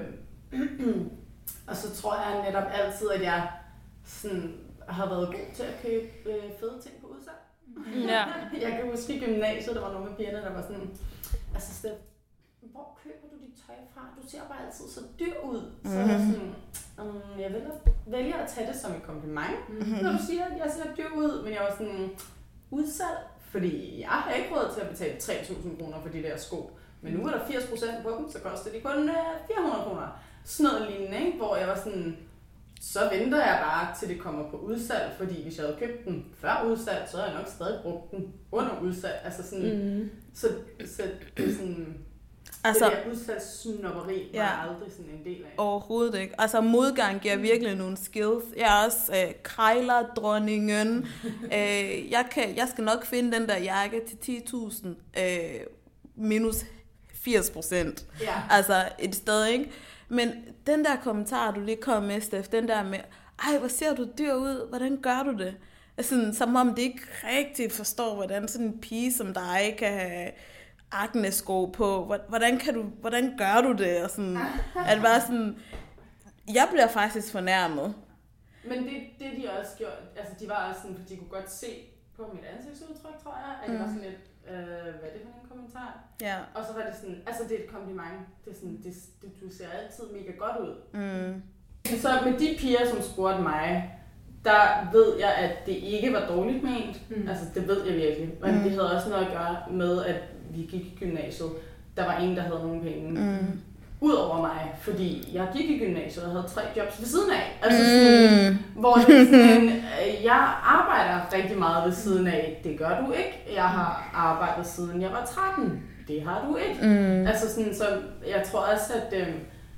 og så tror jeg netop altid, at jeg sådan har været god til at købe øh, fede ting på udsalg. Ja. Jeg kan huske i gymnasiet, der var nogle af pigerne, der var sådan, altså Steff, hvor køber du dit tøj fra? Du ser bare altid så dyr ud. Så mm-hmm. jeg sådan, um, jeg vælger, vælger at tage det som et kompliment, mm-hmm. når du siger, at jeg ser dyr ud, men jeg var sådan, udsalg, fordi jeg har ikke råd til at betale tre tusind kroner for de der sko. Men nu er der firs procent på dem, så koster de kun uh, fire hundrede kroner. Sådan noget lignende, ikke? Hvor jeg var sådan, så venter jeg bare til det kommer på udsalg, fordi hvis jeg havde købt den før udsalg, så havde jeg nok stadig brugt den under udsalg. Altså sådan, mm. så, så det er sådan, altså, det der udsalgssnobberi var ja, aldrig sådan en del af. Overhovedet ikke. Altså modgang giver virkelig nogle skills. Jeg er også øh, krejlerdronningen. øh, jeg, kan, jeg skal nok finde den der jakke til ti tusind øh, minus firs procent. Ja. Altså et sted, ikke? Men den der kommentar, du lige kom med, Steff, den der med, ej, hvor ser du dyr ud, hvordan gør du det? Altså, som om det ikke rigtig forstår, hvordan sådan en pige som dig kan have aknesko på. Hvordan, kan du, hvordan gør du det? Og sådan, at bare sådan, jeg bliver faktisk fornærmet. Men det, det de også gjorde, altså de var også sådan, fordi de kunne godt se på mit ansigtsudtryk, tror jeg, at mm. det var sådan lidt, øh, hvad er det for en kommentar? Ja. Og så var det sådan, altså det er et kompliment, det er sådan, det, det, du ser altid mega godt ud. Mm. Så med de piger, som spurgte mig, der ved jeg, at det ikke var dårligt ment, mm. altså det ved jeg virkelig, men mm. det havde også noget at gøre med, at vi gik i gymnasiet, der var en, der havde nogle penge. Mm. Udover mig, fordi jeg gik i gymnasiet og havde tre jobs ved siden af. Altså sådan, mm. hvor det er sådan, jeg arbejder rigtig meget ved siden af. Det gør du ikke. Jeg har arbejdet siden jeg var tretten. Det har du ikke. Mm. Altså sådan, så jeg tror også, at øh,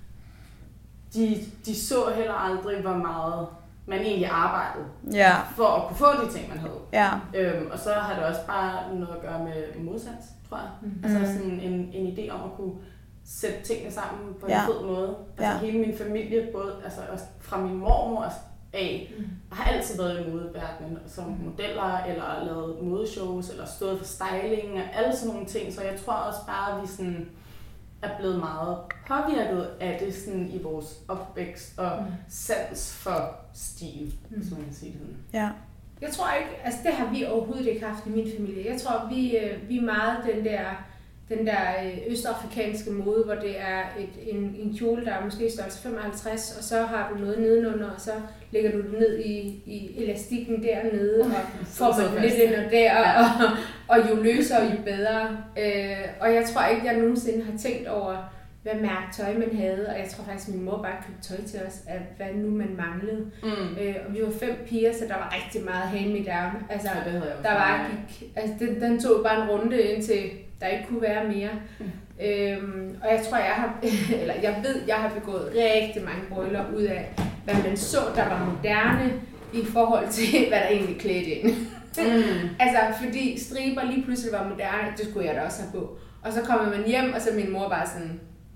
de, de så heller aldrig, hvor meget man egentlig arbejdede yeah. for at kunne få de ting, man havde. Yeah. Øhm, og så har det også bare noget at gøre med modsats, tror jeg. Mm. Altså sådan en, en idé om at kunne sætte tingene sammen på en ja. fed måde. Altså ja. hele min familie, både altså også fra min mormor af, mm. har altid været i modeverdenen som mm. modeller, eller lavet modeshows, eller stået for styling, og alle sådan nogle ting. Så jeg tror også bare, at vi sådan er blevet meget påvirket af det sådan i vores opvækst og mm. sans for stil, mm. hvis man kan sige det sådan. Ja. Jeg tror ikke, altså det har vi overhovedet ikke haft i min familie. Jeg tror, vi, vi er meget den der den der østafrikanske mode, hvor det er et, en, en kjole, der er måske størrelse femoghalvtreds, og så har du noget nedenunder, og så lægger du det ned i, i elastikken dernede, og får man lidt ind og der, og, og jo løsere, jo bedre. Øh, og jeg tror ikke, jeg nogensinde har tænkt over, hvad mærktøj man havde, og jeg tror faktisk, at min mor bare købte tøj til os, at hvad nu man manglede. Mm. Øh, og vi var fem piger, så der var rigtig meget hand-me-down. Altså, ja, det der var, gik, altså den, den tog bare en runde, indtil der ikke kunne være mere. Mm. Øhm, og jeg tror, jeg har, eller jeg ved, jeg har begået rigtig mange brøller ud af, hvad man så, der var moderne, i forhold til, hvad der egentlig klædte ind. Mm. Altså, fordi striber lige pludselig var moderne, det skulle jeg da også have på. Og så kommer man hjem, og så min mor bare sådan,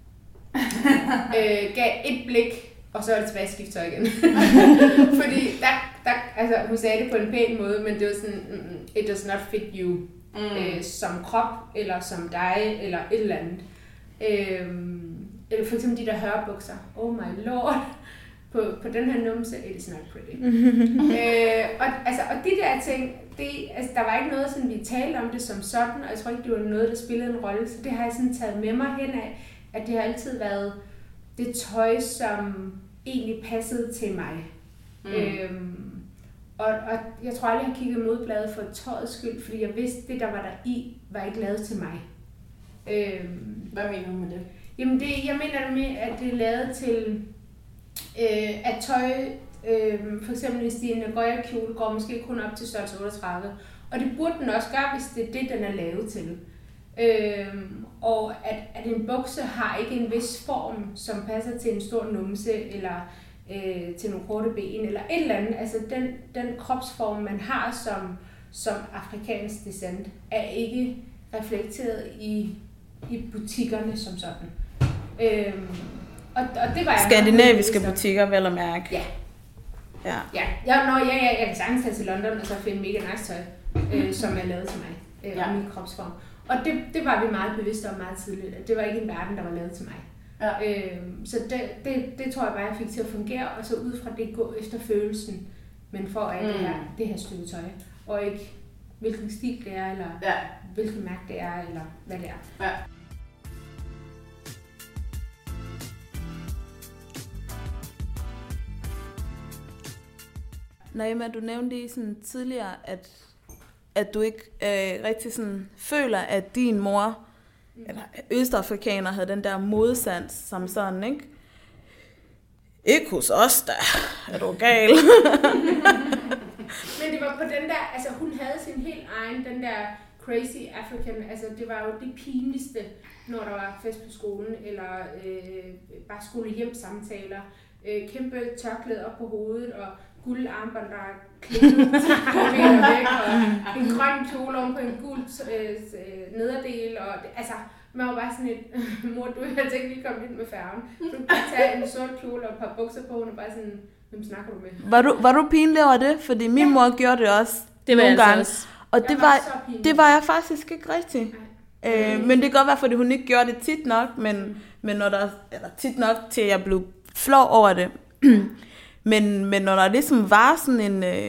øh, gav et blik, og så er det tilbage skift tøj igen. Fordi der, der, altså, hun sagde det på en pæn måde, men det var sådan, mm, it does not fit you, mm. øh, som krop, eller som dig, eller et eller andet. Øh, eller for eksempel de der hørebukser. Oh my lord. På, på den her numse, it is not pretty. øh, og, altså, og de der ting, det, altså, der var ikke noget, sådan, vi talte om det som sådan, og jeg tror ikke, det var noget, der spillede en rolle, så det har jeg sådan taget med mig hen af, at det har altid været det tøj, som egentlig passede til mig. Mm. Øhm, og, og jeg tror aldrig, jeg kiggede modbladet for tøjets skyld, fordi jeg vidste, det der var der i, var ikke lavet til mig. Øhm, Hvad mener du med det? Jamen, det, jeg mener det med, at det er lavet til, øh, at tøj, øh, for eksempel hvis det er en Nagoya-kjole, går måske kun op til størrelse otteogtredive. Og det burde den også gøre, hvis det er det, den er lavet til. Øh, og at, at en bukse har ikke en vis form, som passer til en stor numse, eller øh, til nogle korte ben, eller et eller andet. Altså, den, den kropsform, man har som, som afrikansk descent, er ikke reflekteret i, i butikkerne som sådan. Øhm, og, og det var jeg skandinaviske butikker, vel at mærke. Ja. Ja. Ja, ja, nå, ja, ja, jeg kan sagtens tage til London og så finde mega nice tøj, øh, som er lavet til mig, øh, ja. Og min kropsform. Og det, det var vi meget bevidste om meget tidligt, at det var ikke en verden, der var lavet til mig. Ja. Øhm, så det, det, det tror jeg bare, jeg fik til at fungere, og så ud fra det gå efter følelsen, men for at mm. det, her, det her stykke tøj, og ikke hvilken stil det er, eller ja. hvilken mærke det er, eller hvad det er. Ja. Naima, du nævnte lige sådan tidligere, at, at du ikke øh, rigtig sådan føler, at din mor, mm. eller østafrikaner, havde den der modsans som sådan, ikke? Ikke hos os, da. Er du gal? Men det var på den der, altså hun havde sin helt egen, den der crazy African, altså det var jo det pinligste, når der var fest på skolen, eller øh, bare skolehjemsamtaler. Øh, kæmpe tørklæde op på hovedet, og guldarmbånd, der er klippet meter væk, og en grøn kjole oven på en gul øh, nederdel, og det, altså, man var bare sådan et, mor, du har tænkt lige komme ind med færgen. Du kan bare tage en sort kjole og et par bukser på, og bare sådan, hvem snakker du med? Var du, var du pinlig over det? Fordi min ja. mor gjorde det også det nogle gange, også. Og det var, var det var jeg faktisk ikke rigtig. Øh, mm. Men det kan godt være, fordi hun ikke gjorde det tit nok, men, mm. men når der, eller tit nok til, at jeg blev flov over det. Men, men når der ligesom var sådan en øh,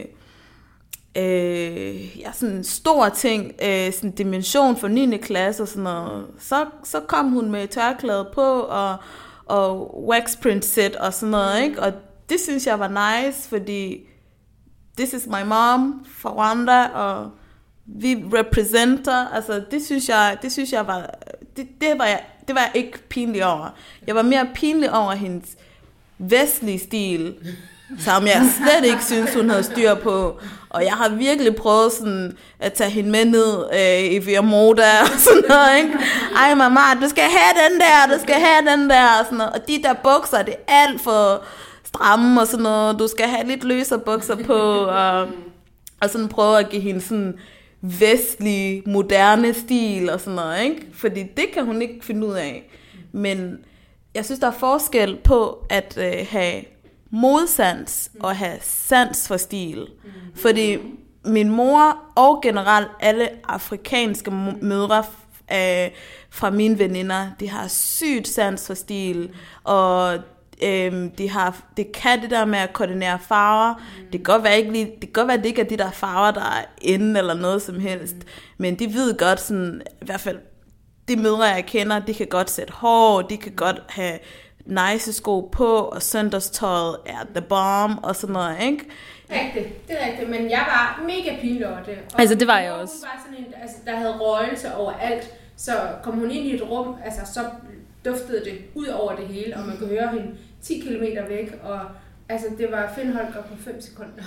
øh, ja, sådan en stor ting, øh, sådan en dimension for niende klasse og sådan noget, så, så kom hun med tørklæde på og, og waxprint set og sådan noget, ikke? Og det synes jeg var nice, fordi this is my mom fra Rwanda, og vi repræsenter, altså det synes jeg, det synes jeg var, det, det var jeg, det var jeg ikke pinlig over. Jeg var mere pinlig over hendes vestlige stil, som jeg slet ikke synes, hun havde styr på. Og jeg har virkelig prøvet sådan at tage hende med ned øh, i Virmoda og sådan noget, ikke? Ej, mamma, du skal have den der, du skal have den der, og sådan noget. Og de der bukser, det er alt for stramme og sådan noget. Du skal have lidt løsere bukser på, og, og sådan prøve at give hende sådan vestlig, moderne stil og sådan noget, ikke? Fordi det kan hun ikke finde ud af. Men jeg synes, der er forskel på at øh, have modsans og have sans for stil. Mm. Fordi min mor og generelt alle afrikanske mødre øh, fra mine veninder, de har sygt sans for stil, og øh, de har, det kan det der med at koordinere farver. Mm. Det kan godt være, ikke lige, det kan godt være, at det ikke er de der farver, der er inde eller noget som helst. Mm. Men de ved godt sådan, i hvert fald de mødre, jeg kender, de kan godt sætte hår, de kan godt have nice sko på, og søndagstøjet er the bomb, og sådan noget, ikke? Rigtigt, det er rigtigt, men jeg var mega pinlig over det. Og altså, det var jeg også. Hun var sådan en, altså, der havde røgelse over alt, så kom hun ind i et rum, altså, så duftede det ud over det hele, og man kunne høre hende ti kilometer væk, og altså, det var Finn Holger på fem sekunder.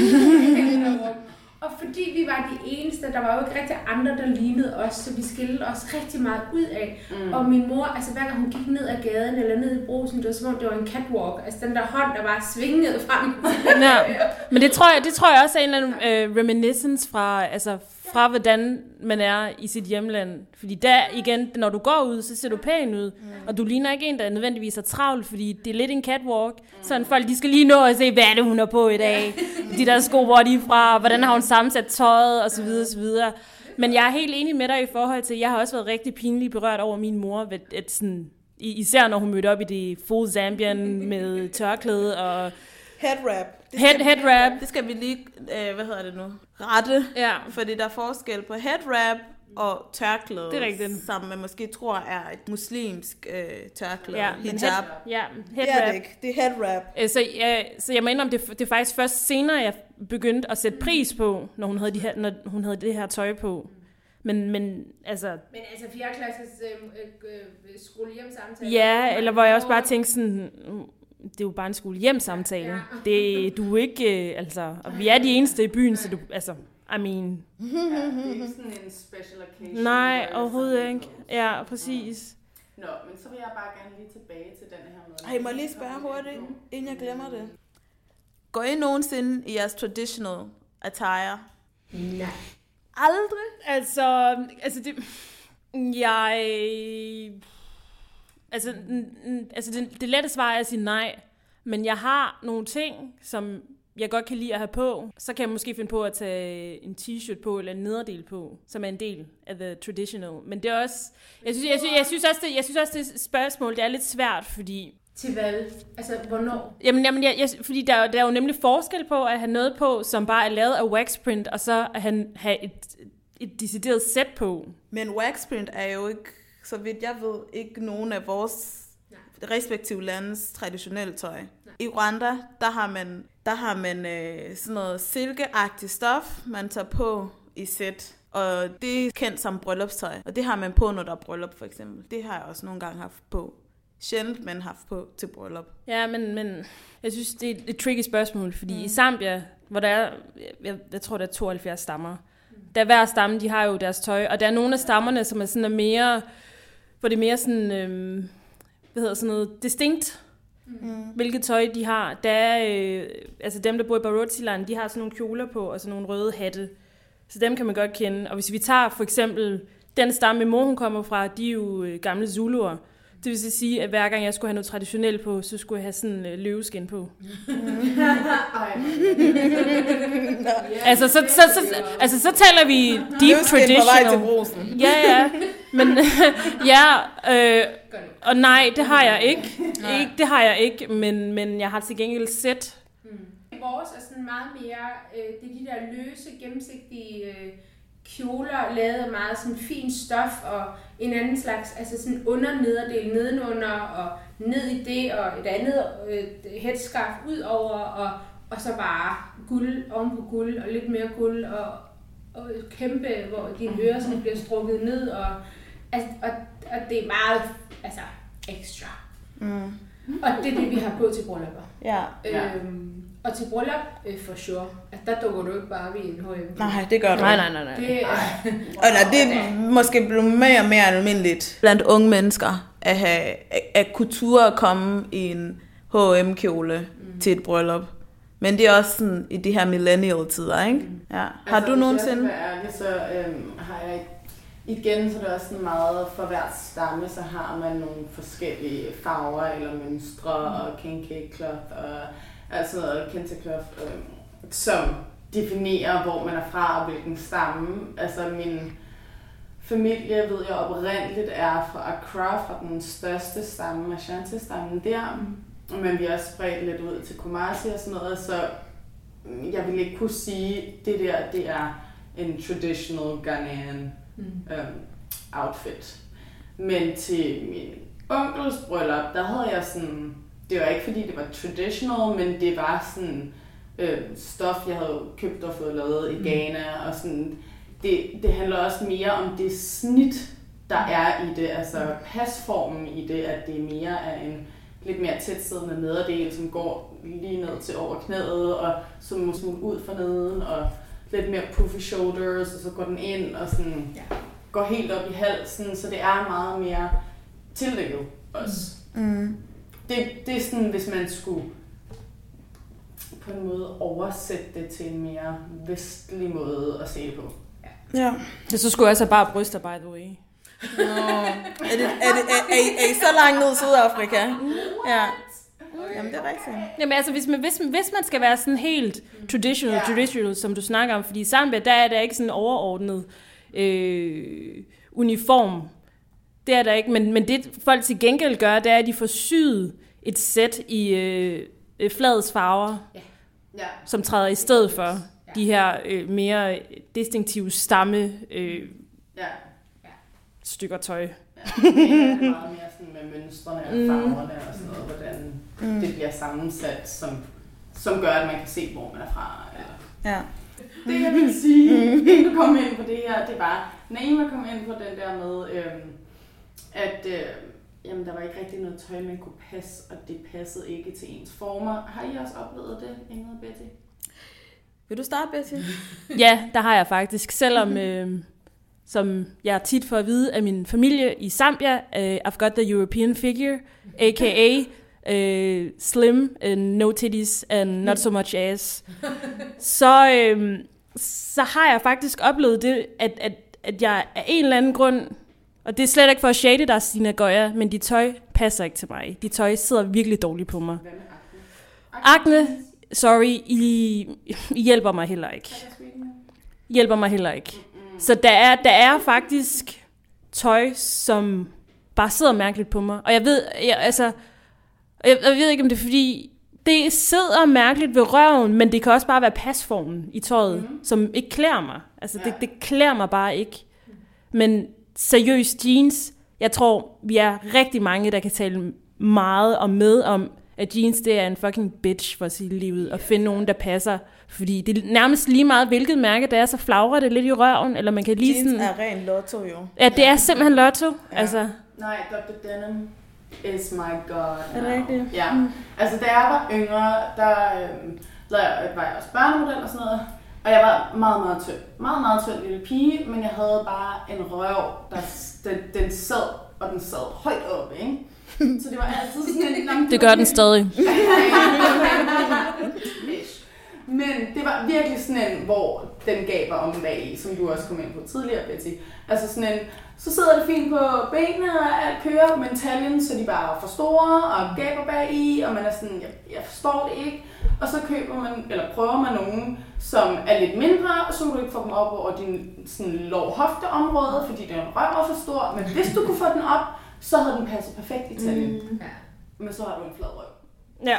Og fordi vi var de eneste, der var jo ikke rigtig andre, der lignede os, så vi skilte os rigtig meget ud af. Mm. Og min mor, altså hver gang hun gik ned ad gaden eller ned i Brugsen, det var som om det var en catwalk. Altså den der hånd, der bare svingede frem. Ja, men det tror jeg, det tror jeg også er en eller anden uh, reminiscence fra, altså, fra hvordan man er i sit hjemland. Fordi der igen, når du går ud, så ser du pæn ud. Mm. Og du ligner ikke en, der nødvendigvis er travlt, fordi det er lidt en catwalk. Mm. Sådan folk, de skal lige nå at se, hvad er det, hun har på i dag. De der sko, hvor de er fra, hvordan har hun sammensat tøjet, og så videre, og så videre. Men jeg er helt enig med dig i forhold til, jeg har også været rigtig pinligt berørt over min mor, at, at sådan, især når hun mødte op i det full Zambian med tørklæde og headwrap. Head, headwrap. Det skal vi lige, øh, hvad hedder det nu, rette, ja. Fordi der er forskel på headwrap og tørklæde, det er rigtigt, som man måske tror er et muslimsk øh, tørklæde, ja, hijab. Head, ja, headwrap. Det er det ikke, det er headwrap. Så, ja, så jeg mener, det, det er faktisk først senere, jeg begyndte at sætte pris på, når hun havde, de her, når hun havde det her tøj på. Men, men altså... Men altså fjerde klasses øh, øh, skole-hjem-samtale... Ja, eller hvor jeg også bare tænkte sådan... Det er jo bare en skole-hjem-samtale. Ja. Det, du er ikke... Øh, altså... Og vi er de eneste i byen, så du... Altså... I mean... Ja, det er ikke sådan en special occasion. Nej, overhovedet ikke. Ja, præcis. Nå, men så vil jeg bare gerne lige tilbage til den her måde. Ej, må jeg lige spørge hurtigt, inden jeg glemmer det. Går I nogensinde i jeres traditional attire? Nej. Aldrig? Altså... Altså det... Jeg... Altså, altså det, det lette svar er at sige nej. Men jeg har nogle ting, som... jeg godt kan lide at have på, så kan jeg måske finde på at tage en t-shirt på, eller en nederdel på, som er en del af the traditional. Men det er også, jeg synes, jeg synes, jeg synes også, det, jeg synes også, det spørgsmål, det er lidt svært, fordi... Til hvad? Altså, hvornår? Jamen, jamen jeg, jeg, fordi der, der er jo nemlig forskel på at have noget på, som bare er lavet af waxprint, og så at have, have et, et decideret sæt på. Men waxprint er jo ikke, så vidt jeg ved, ikke nogen af vores respektive landes traditionelle tøj. Nej. I Rwanda, der har man, der har man øh, sådan noget silkeagtigt stof, man tager på i sæt. Og det er kendt som bryllupstøj. Og det har man på, når der er bryllup, for eksempel. Det har jeg også nogle gange haft på. Sjældent, men haft på til bryllup. Ja, men, men jeg synes, det er et tricky spørgsmål, fordi mm. i Zambia, hvor der er, jeg, jeg tror, der er tooghalvfjerds stammer, mm. der hver stamme, de har jo deres tøj, og der er nogle af stammerne, som er sådan er mere, hvor det er mere sådan... Øh, hvad hedder sådan noget, distinkt, mm. hvilket tøj de har. Der er, øh, altså dem, der bor i Barotseland, de har sådan nogle kjoler på, og sådan nogle røde hatte. Så dem kan man godt kende. Og hvis vi tager for eksempel den stamme, min mor hun kommer fra, de er jo øh, gamle Zuluer. Det vil sige, at hver gang jeg skulle have noget traditionelt på, så skulle jeg have sådan øh, løveskin på. altså, så, så, så, altså, så taler vi deep traditional. På vej til Brugsen. Ja, ja. Men, ja, øh, og nej, det har jeg ikke. ikke det har jeg ikke, men, men jeg har til gengæld set. Mm. Vores er sådan meget mere, øh, det er de der løse, gennemsigtige øh, kjoler, lavet af meget sådan fint stof, og en anden slags, altså sådan under-nederdel nedenunder, og ned i det, og et andet øh, headscarf ud over, og, og så bare guld oven på guld, og lidt mere guld, og, og kæmpe, hvor dine ører sådan bliver strukket ned, og, altså, og, og det er meget, altså, ekstra. Mm. Og det er det, vi har på til bryllupper. Ja. Øhm, og til bryllup, øh, for sure. Altså, der dukker du ikke bare ved en H og M. Nej, det gør du Nej, nej, nej. nej. Det, og nej, det er måske blevet mere og mere almindeligt blandt unge mennesker, at, have, at kultur at komme i en H og M-kjole mm. til et bryllup. Men det er også sådan i de her millennial-tider, ikke? Ja. Har altså, du nogensinde... Hvis jeg skal være ærlig, så øhm, har jeg ikke... Igen, så er det også sådan meget, for hver stamme, så har man nogle forskellige farver eller mønstre, mm. og kinky cloth, og altså noget kente cloth, øh, som definerer, hvor man er fra og hvilken stamme. Altså min familie, ved jeg oprindeligt, er fra Accra, fra den største stamme, Ashanti-stammen der. Mm. Men vi har også spredt lidt ud til Kumasi og sådan noget, så jeg vil ikke kunne sige, det der, det er en traditional Ghanaian Mm. Um, outfit. Men til min onkels bryllup, der havde jeg sådan, det var ikke fordi det var traditional, men det var sådan øh, stof, jeg havde købt og fået lavet i Ghana, og sådan, det, det handler også mere om det snit, der er i det, altså pasformen i det, at det mere er en lidt mere tætsiddende nederdel, som går lige ned til over knæet, og som må smutte ud for neden, og lidt mere puffy shoulders, og så går den ind og sådan ja. går helt op i halsen, så det er meget mere tildækket også. Mm. Det, det er sådan, hvis man skulle på en måde oversætte det til en mere vestlig måde at se det på. Ja. Ja. Det så skulle jeg altså bare bryster, by the way. Nå. er, det, er, det, er, er, er I så langt ned i Sydafrika? Ja. Jamen, det er rigtigt. Jamen, altså, hvis man, hvis, hvis man skal være sådan helt traditional, yeah. traditional, som du snakker om, fordi i Zambia, der er der ikke sådan en overordnet øh, uniform. Det er der ikke, men, men det folk til gengæld gør, det er, at de får syet et sæt i øh, fladets farver, yeah. Yeah. som træder i stedet for yeah. de her øh, mere distinktive stamme øh, yeah. Yeah. stykker tøj. Ja, det er meget mere sådan med mønstrene og farverne og sådan noget, hvordan mm. det bliver sammensat, som, som gør, at man kan se, hvor man er fra. Eller. Ja. Det jeg vil sige, inden du kom ind på det her, det var, Naima kom ind på den der med, øhm, at øh, jamen, der var ikke rigtig noget tøj, man kunne passe, og det passede ikke til ens former. Har I også oplevet det, Ingrid og Betty? Vil du starte, Betty? Ja, der har jeg faktisk. Selvom, øh, som jeg tit får at vide af min familie i Zambia, øh, I've got the European figure, a k a. Uh, slim and no titties and not so much ass, så, øhm, så har jeg faktisk oplevet det, at, at, at jeg af en eller anden grund, og det er slet ikke for at shade dig, Stina Goya, men de tøj passer ikke til mig. De tøj sidder virkelig dårligt på mig. Hvad med Akne? Akne, sorry, I, I hjælper mig heller ikke. I hjælper mig heller ikke. Så der er, der er faktisk tøj, som bare sidder mærkeligt på mig. Og jeg ved, jeg, altså... Jeg, jeg ved ikke, om det er fordi, det sidder mærkeligt ved røven, men det kan også bare være pasformen i tøjet, mm. som ikke klæder mig. Altså, ja. det, det klæder mig bare ikke. Men seriøst jeans, jeg tror, vi er rigtig mange, der kan tale meget og med om, at jeans, det er en fucking bitch for at sige livet, og finde nogen, der passer. Fordi det er nærmest lige meget, hvilket mærke det er, så flagrer det lidt i røven, eller man kan lige jeans sådan... er ren lotto, jo. Ja, det er simpelthen lotto. Ja. Altså... Nej, doktor Denim is my god. Er det rigtigt? Ja, mm. altså da jeg var yngre, der øhm, jeg, var jeg også børnemodel og sådan noget, og jeg var meget, meget tynd. Meget, meget tynd lille pige, men jeg havde bare en røv, der den, den sad, og den sad højt oppe, ikke? Så det var altid sådan en... Jamen, det gør den stadig. Men det var virkelig sådan en, hvor den gaber om bag i, som du også kom ind på tidligere, Betty. Altså sådan en, så sidder det fint på benene, og alt kører, men taljen, så de bare er for store og gaber bag i, og man er sådan, jeg, jeg forstår det ikke. Og så køber man, eller prøver man nogen, som er lidt mindre, og så kan du ikke få dem op over din sådan lår-hofte-område, fordi den røv er for stor. Men hvis du kunne få den op, så havde den passet perfekt i taljen. Mm. Ja. Men så har du en flad røv. Ja.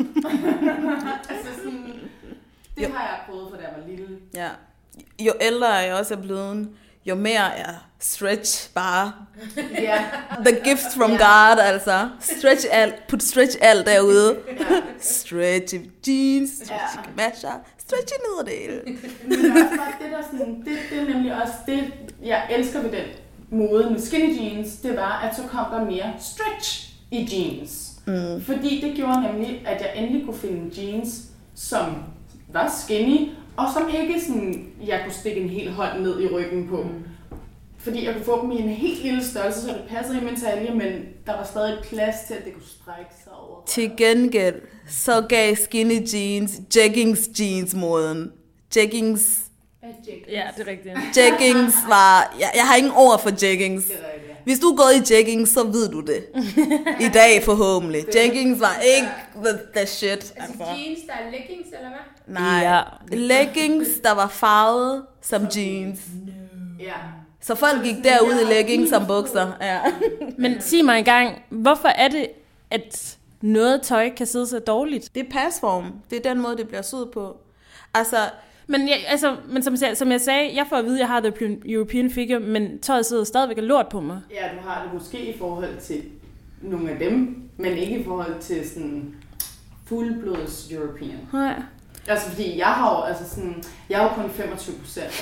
Altså sådan... Det jo. Har jeg prøvet, for da jeg var lille. Ja. Jo ældre jeg også er blevet, jo mere er stretch bare. Yeah. The gift from yeah. God, altså. Stretch alt, put stretch alt derude. Yeah. Stretch jeans, stretch yeah. masher, stretch nederdel. Men det er faktisk det der sådan, det, det er nemlig også det, jeg elsker ved den mode med skinny jeans, det var, at så kom der mere stretch i jeans. Mm. Fordi det gjorde nemlig, at jeg endelig kunne finde jeans, som var skinny, og som ikke sådan, jeg kunne stikke en hel hånd ned i ryggen på. Mm. Fordi jeg kunne få dem i en helt lille størrelse, så det passede i min talje, men der var stadig plads til, at det kunne strække sig over. Til gengæld, så gav skinny jeans, jeggings jeans moden. Jeggings. Ja, det er rigtigt. Jeggings var, jeg, jeg har ingen ord for jeggings. Hvis du er gået i jeggings, så ved du det. I dag forhåbentlig. Jeggings var ikke the, the shit. Altså jeans, der er leggings, eller hvad? Nej, ja. Leggings, der var farvet som jeans. Ja. Så folk gik derud i leggings som bukser. Ja. Men sig mig engang, hvorfor er det, at noget tøj kan sidde så dårligt? Det er pasform. Det er den måde, det bliver syet på. Altså... Men, jeg, altså, men som, jeg, som jeg sagde, jeg får at vide, at jeg har the European figure, men tøjet sidder stadigvæk lort på mig. Ja, du har det måske i forhold til nogle af dem, men ikke i forhold til sådan fuldblods European. Nej. Altså fordi jeg har jo, altså sådan, jeg har jo kun femogtyve procent.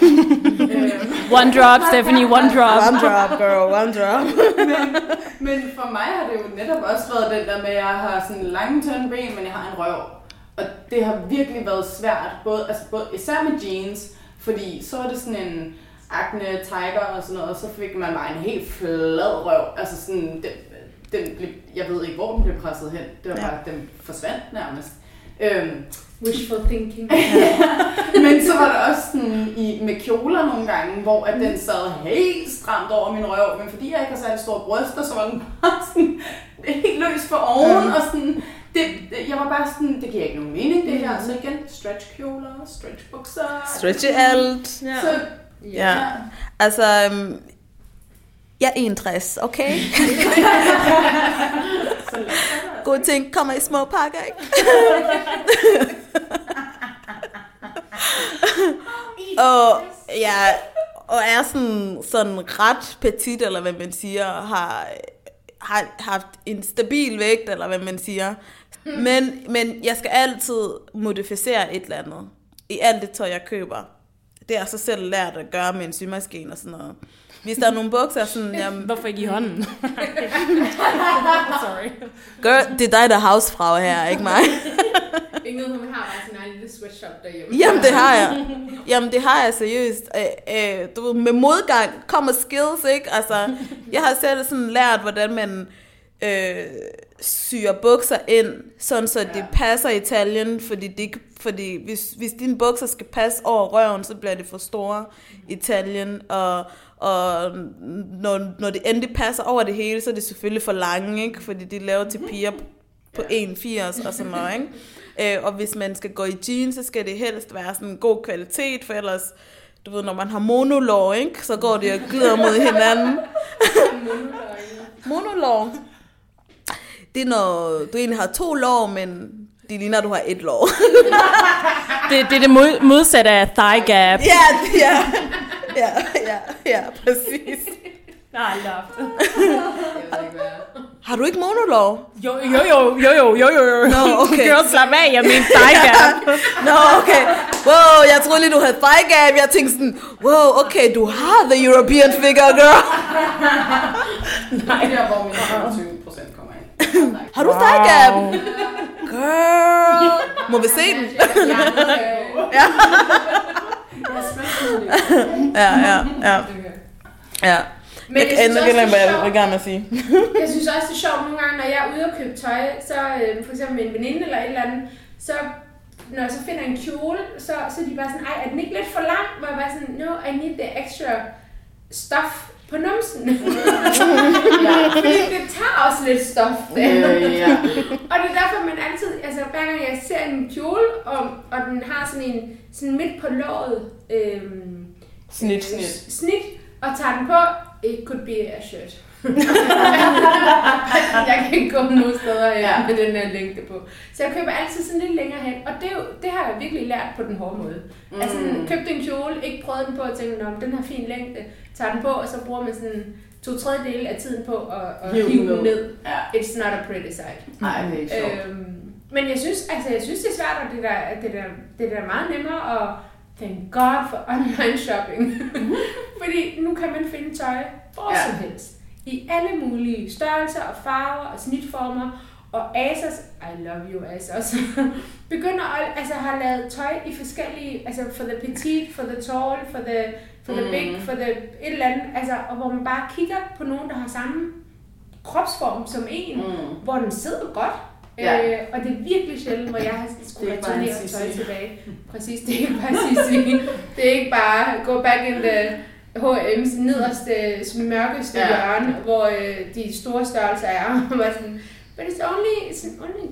One drop, Stephanie, one drop. One drop, girl, one drop. men, men for mig har det jo netop også været den der med, at jeg har sådan lange tynde ben, men jeg har en røv. Og det har virkelig været svært, både, altså både, især med jeans, fordi så er det sådan en Acne, Tiger og sådan noget, og så fik man bare en helt flad røv. Altså sådan, den, den blev, jeg ved ikke, hvor den blev presset hen. Det var bare, den forsvandt nærmest. Øhm, Wishful thinking. Men så var der også sådan i, med kjoler nogle gange, hvor at den sad helt stramt over min røv, men fordi jeg ikke har særlig store bryster, så var den bare sådan helt løs for oven, mm. og sådan, det, jeg var bare sådan, det giver ikke nogen mening det her, så igen, stretch kjoler, stretch bukser. Stretch alt. Ja. Så, ja. ja. Altså, um, jeg er enogtres, okay? Gode ting kommer i små pakker, ikke? og, ja, og er sådan, sådan ret petit, eller hvad man siger, har, har haft en stabil vægt, eller hvad man siger. Men, men jeg skal altid modificere et eller andet. i alt det tøj, jeg køber. Det er jeg så selv lært at gøre med en symaskine og sådan noget. Hvis der er nogle bukser, sådan... Jamen, hvorfor ikke i hånden? Sorry. Girl, det er dig, der er housefrau her, ikke mig. Ikke noget, hun har bare sådan en lille sweatshop derhjemme. Jamen, det har jeg. Jamen, det har jeg seriøst. Æ, øh, du ved, med modgang kommer skills, ikke? Altså, jeg har selv sådan lært, hvordan man øh, syr bukser ind, sådan så de passer i taljen, fordi, de, fordi hvis, hvis dine bukser skal passe over røven, så bliver det for store i taljen, og, og når, når det endelig passer over det hele, så er det selvfølgelig for lange, ikke? Fordi de laver til piger på en komma firs og sådan noget, ikke? Øh, og hvis man skal gå i jeans, så skal det helst være sådan en god kvalitet, for ellers, du ved, når man har monolår, ikke, så går det og glider mod hinanden. Monolår. Det er når du egentlig har to lår, men det ligner, at du har et lår. det, det er det mod, modsatte af thigh gap. Ja, ja, ja, ja, ja, præcis. Nej, I love det. Har du ikke monolog? Jo, jo, jo, jo, jo, jo, jo. Nå, okay. Girl, slap af, jeg mener thigh gap. Nå, okay. Wow, jeg troede lige, du havde thigh gap. Jeg tænkte sådan, wow, okay, du har the European figure, girl. Nej, det er, hvor min femogtyve procent kommer ind. Har du thigh gap? Girl. Må vi se den? Ja. Ja, ja, ja. Ja. Men jeg kan endelig glemme, hvad jeg vil gerne at sige. Jeg synes også, det er sjovt nogle gange, når jeg er ude og købe tøj, så øh, for eksempel med en veninde eller et eller andet, så når jeg så finder en kjole, så, så er de bare sådan, ej, er den ikke lidt for lang? Hvor jeg bare sådan, no, I need the extra stuff på numsen. Ja, fordi det tager også lidt stof. Øh, ja. Og det er derfor, man altid, altså hver gang jeg ser en kjole, og, og den har sådan en, sådan midt på låret, øhm, snit, snit. snit, og tager den på, it could be a shirt. Jeg kan ikke gå nogen steder ja. med den her længde på. Så jeg køber altid sådan lidt længere hen. Og det, er jo, det har jeg virkelig lært på den hårde måde. Mm. Altså købte en kjole, ikke prøvede den på og tænkte, den har fin længde, tager den på, og så bruger man sådan to tredjedele af tiden på at, at hive den ned. Ja. It's not a pretty sight. Nej, det er ikke sjovt. Øhm, men jeg synes, altså, jeg synes, det er svært, og det der, det der, det der er meget nemmere at thank God for online shopping. Fordi nu kan man finde tøj hvor ja. som helst. I alle mulige størrelser og farver og snitformer. Og Asos, I love you Asos, begynder at altså, har lavet tøj i forskellige, altså for the petite, for the tall, for the, for the big, mm. for the et eller andet. Altså, og hvor man bare kigger på nogen, der har samme kropsform som en, mm. hvor den sidder godt. Ja. Øh, og det er virkelig sjældent, hvor jeg har skulle returnere tøj tilbage. Præcis, det er ikke bare sige. Det er ikke bare go back in the H og M's nederste, mørkeste ja. hjørne, hvor øh, de store størrelser er. Sådan, but it's only, it's only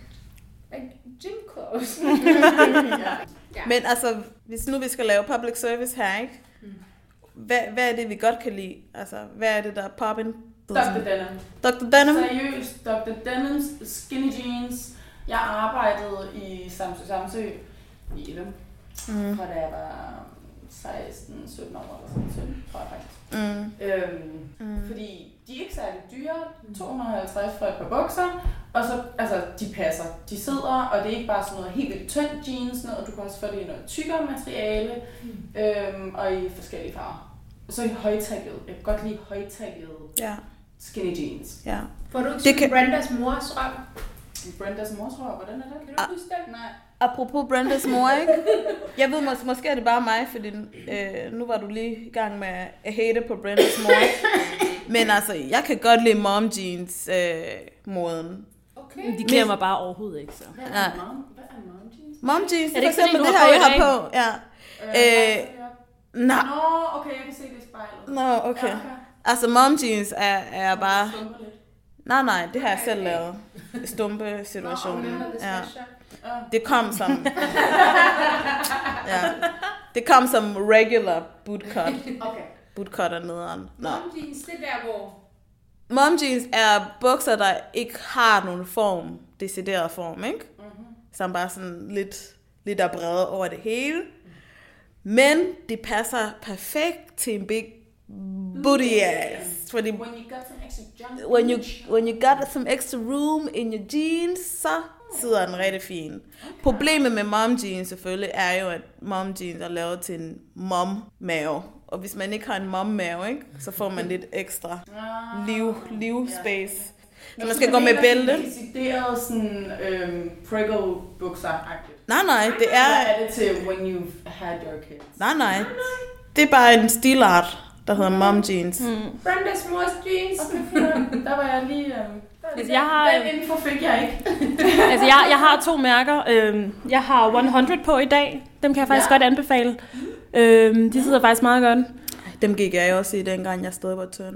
like gym clothes. ja. Ja. Men altså, hvis nu vi skal lave public service her, ikke? Mm. Hvad, hvad er det, vi godt kan lide? Altså, hvad er det, der er poppin'? doktor Denim. doktor Denim? Seriøst, doktor Denims skinny jeans. Jeg arbejdede i Samsø Samsø i dem, mm. fra da jeg var seksten sytten år eller sådan, sytten, tror jeg faktisk. Mm. Øhm, mm. Fordi de er ikke særlig dyre, to hundrede og halvtreds for et par bukser, og så, altså, de passer. De sidder, og det er ikke bare sådan noget helt vildt tyndt jeans, noget, du kan også få det i noget tykkere materiale, mm. øhm, og i forskellige farver. Så i højtagget. Jeg kan godt lide højtagget ja. skinny jeans. Ja. Får du ikke kan... Brendas mors røv? Brendas mors røv, hvordan er det? Kan du huske det? Nej. Apropos Brendas mor, ikke? Jeg ved, mås- måske er det bare mig, fordi øh, nu var du lige i gang med at hate på Brendas mor. Men altså, jeg kan godt lide mom jeans øh, moden. Okay. De klæder mig bare overhovedet ikke, så. Hvad er mom, hvad er mom jeans? Mom jeans, det er for eksempel det her, jeg har på. Ja. Øh, øh, nej. Nå, okay, jeg kan se det i spejlet. Nå, okay. Ja, okay. Altså, mom jeans er, er bare... Nej, nej, det har jeg selv lavet. Stumpe situationen. Ja. Det kom som... ja. Det kom som regular bootcut. Okay. Bootcut er nederen. Mom jeans, det er der, hvor... Mom jeans er bukser, der ikke har nogen form, decideret form, ikke? Mm-hmm. Som bare sådan lidt, lidt er brede over det hele. Men det passer perfekt til en big booty ass. Fordi when you got some extra junk when you when you got some extra room in your jeans, så sidder den rigtig fint. Okay. Problemet med mom jeans selvfølgelig er jo, at mom jeans er lavet til en mom-mave. Og hvis man ikke har en mom-mave, ikke, så får man lidt ekstra liv, liv-space. Så man skal gå med bælte. Det er sådan øhm, Prego-bukser-agtigt. Nej, nej, det er... Eller er det til when you've had your kids? Nej, nej. Det er bare en stilart, der hedder mom jeans. Mm. Brendas mors jeans. Okay, der var jeg lige... Øhm, altså, jeg har, den info fik jeg ikke. altså, jeg, jeg har to mærker. Øhm, jeg har hundrede på i dag. Dem kan jeg faktisk ja. godt anbefale. Øhm, de sidder faktisk meget godt. Dem gik jeg også i, dengang jeg stod på tynd.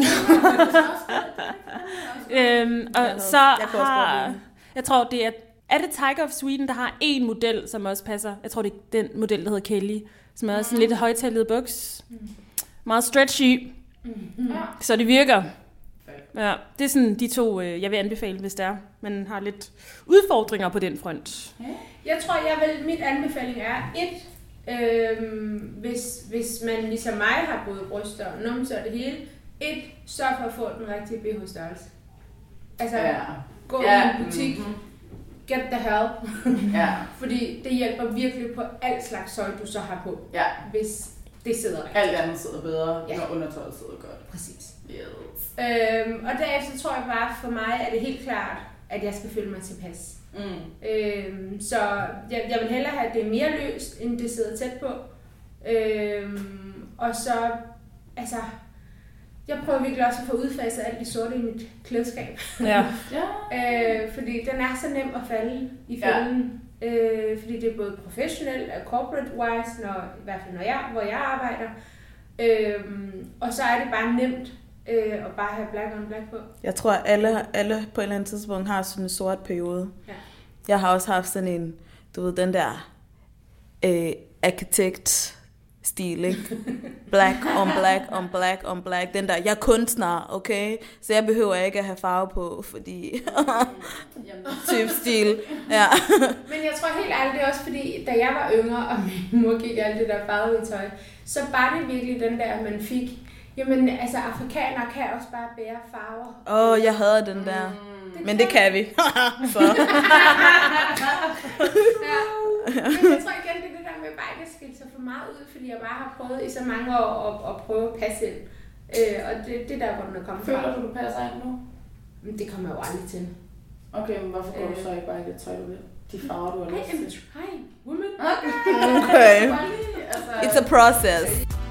øhm, og jeg så jeg har... Jeg tror, det er... Er det Tiger of Sweden, der har en model, som også passer? Jeg tror, det er den model, der hedder Kelly. Som er sådan lidt højtallet buks. Meget stretchy. Mm-hmm. Så det virker. Ja, det er sådan de to, jeg vil anbefale, hvis der man har lidt udfordringer på den front. Jeg tror, jeg vil, mit anbefaling er et, øhm, hvis, hvis man ligesom mig har både bryster og numser og det hele, et, sørg for at få den rigtige B H-størrelse. Altså, ja. gå ja. i en butik, mm-hmm. get the help, ja. fordi det hjælper virkelig på alt slags tøj, du så har på, ja. hvis det sidder rigtigt. Alt andet sidder bedre, ja. når undertøjet sidder godt. Præcis. Yes. Øhm, og derefter tror jeg bare, for mig er det helt klart, at jeg skal føle mig tilpas. Mm. Øhm, så jeg, jeg vil hellere have, at det er mere løst, end det sidder tæt på. Øhm, og så, altså, jeg prøver virkelig også at få udfaset alt det sorte i mit klædeskab. Ja. øh, fordi den er så nem at falde i fælden. Ja. Øh, fordi det er både professionelt og corporate-wise, når, i hvert fald når jeg, hvor jeg arbejder. Øh, og så er det bare nemt øh, at bare have black on black på. Jeg tror, at alle, alle på et eller andet tidspunkt har sådan en sort periode. Ja. Jeg har også haft sådan en, du ved, den der øh, arkitekt stil, ikke? Black on black on black on black. Den der, jeg er kunstner, okay? Så jeg behøver ikke at have farve på, fordi type stil. Ja. Men jeg tror helt ærligt, det er også fordi, da jeg var yngre, og min mor gik alt det der farvede tøj, så var det virkelig den der, man fik. Jamen, altså, afrikanere kan også bare bære farver. Åh, oh, jeg havde den der. Mm. Det Men det kan vi. Så. Ja. Men jeg tror igen, det er det der med bare ikke at skille sig for meget ud, fordi jeg bare har prøvet i så mange år at, at prøve at passe ind. Øh, og det, det er der, hvor den er kommet fra. Føler du, du passer ind nu? Men det kommer jeg jo aldrig til. Okay, men hvorfor går øh. du så ikke bare i det tøj, du vil? De farver, du har lyst til? Hi, woman. Okay. Okay. It's a process.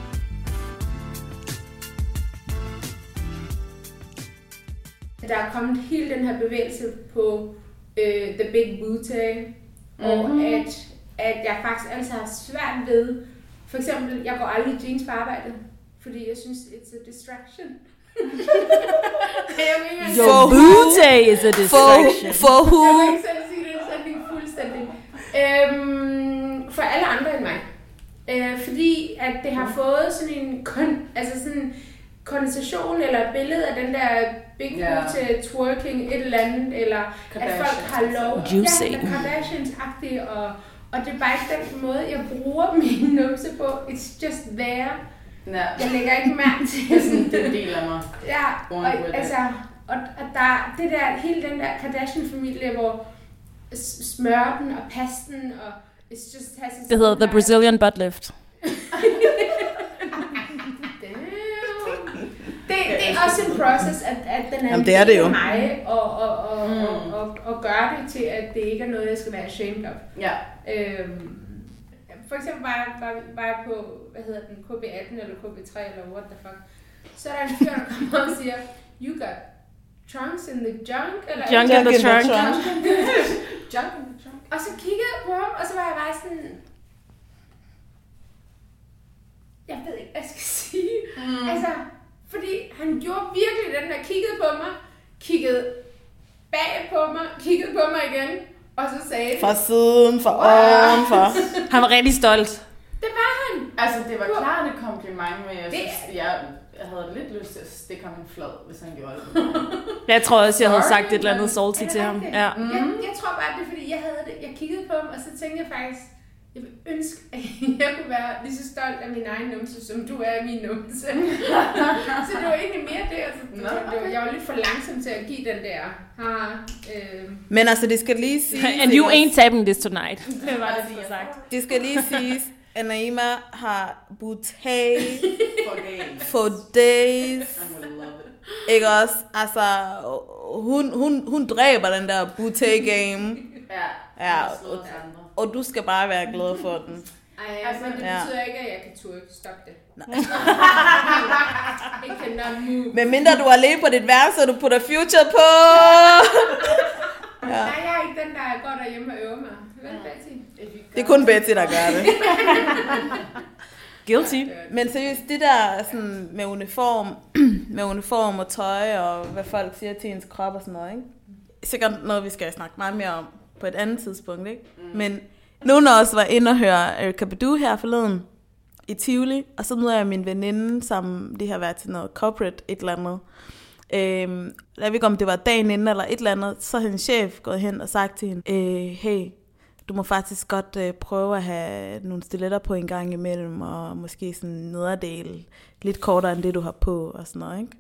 Der er kommet hele den her bevægelse på øh, The Big Booty, og mm-hmm. at, at jeg faktisk altid har svært ved, for eksempel, jeg går aldrig i jeans på arbejde, fordi jeg synes, it's a distraction. Your booty is a distraction. For, for who? Jeg kan ikke selv sige det, så det er fuldstændig. Øhm, for alle andre end mig. Øh, fordi at det har fået sådan en, kon, altså sådan konnotation eller billede af den der big booty yeah. twerking, et eller andet, eller at folk har lov. Juicy. Ja, Kardashians-agtigt, og, og det er bare ikke den måde, jeg bruger min numse på. It's just there. Ja. Jeg lægger ikke mærke til det. Er sådan, det er en del af mig. Ja, og, altså, og, og der, det der, hele den der Kardashian-familie, hvor smørten og pasten, og it's just has det hedder The Brazilian Butt Lift. Det, det er også en proces, at, at den er, Jamen, det er det jo. mig, og, og, og, mm. og, og, og gøre det til, at det ikke er noget, jeg skal være ashamed of. Ja. Øhm, for eksempel var jeg, var, var jeg på, hvad hedder den, K B atten eller K B tre eller what the fuck. Så er der en fyr, der kommer og siger, you got trunks in the junk? Eller junk in the trunk. Junk in the trunk. Og så kiggede jeg på ham, og så var jeg bare sådan, jeg ved ikke, hvad jeg skal sige. Mm. Altså, fordi han gjorde virkelig den der, kiggede på mig, kiggede bag på mig, kiggede på mig igen, og så sagde fra siden, fra oven, fra... Han var rigtig stolt. Det var han. Altså, det var klart et kompliment, men jeg synes, jeg, jeg havde lidt lyst til at stikke ham en flad, hvis han gjorde det. Jeg tror også, jeg havde sagt et eller andet salty til ham. Ja. Mm. Jeg, jeg tror bare, det er fordi, jeg havde det. Jeg kiggede på ham, og så tænkte jeg faktisk, jeg vil ønske, at jeg kunne være lige så stolt af min egen numse, som du er af min numse. Så det var egentlig mere det. Altså, det, var, det var, jeg var lidt for langsom til at give den der. Ha, øh. Men altså, det skal lige siges... And you ain't tapping this tonight. Det var det, jeg sagt. Det skal lige siges, at Naima har bouteille for days. Ikke også? Altså, hun, hun, hun dræber den der bouteille game. Ja, ja og, og du skal bare være glad for den. Ej, altså, men det ja. betyder ikke, at jeg kan turde stoppe det. It cannot move. Men mindre du er alene på dit værelse, og du putter Future på. Ja. Nej, jeg er ikke den, der går derhjemme og øver mig. Vel, Betty? Det er kun Betty, der gør det. Guilty. Men seriøst, det der sådan, med uniform, med uniform og tøj, og hvad folk siger til ens krop og sådan noget, ikke? Sikkert noget, vi skal snakke meget mere om på et andet tidspunkt, ikke? Mm. Men nogle af os var inde og høre Erykah Badu her forleden i Tivoli, og så møder jeg min veninde, som de har været til noget corporate et eller andet. Øhm, jeg ved ikke, om det var dagen inden eller et eller andet, så har hendes chef gået hen og sagt til hende, øh, hey, du må faktisk godt øh, prøve at have nogle stiletter på en gang imellem, og måske sådan nederdel lidt kortere end det, du har på, og sådan noget, ikke?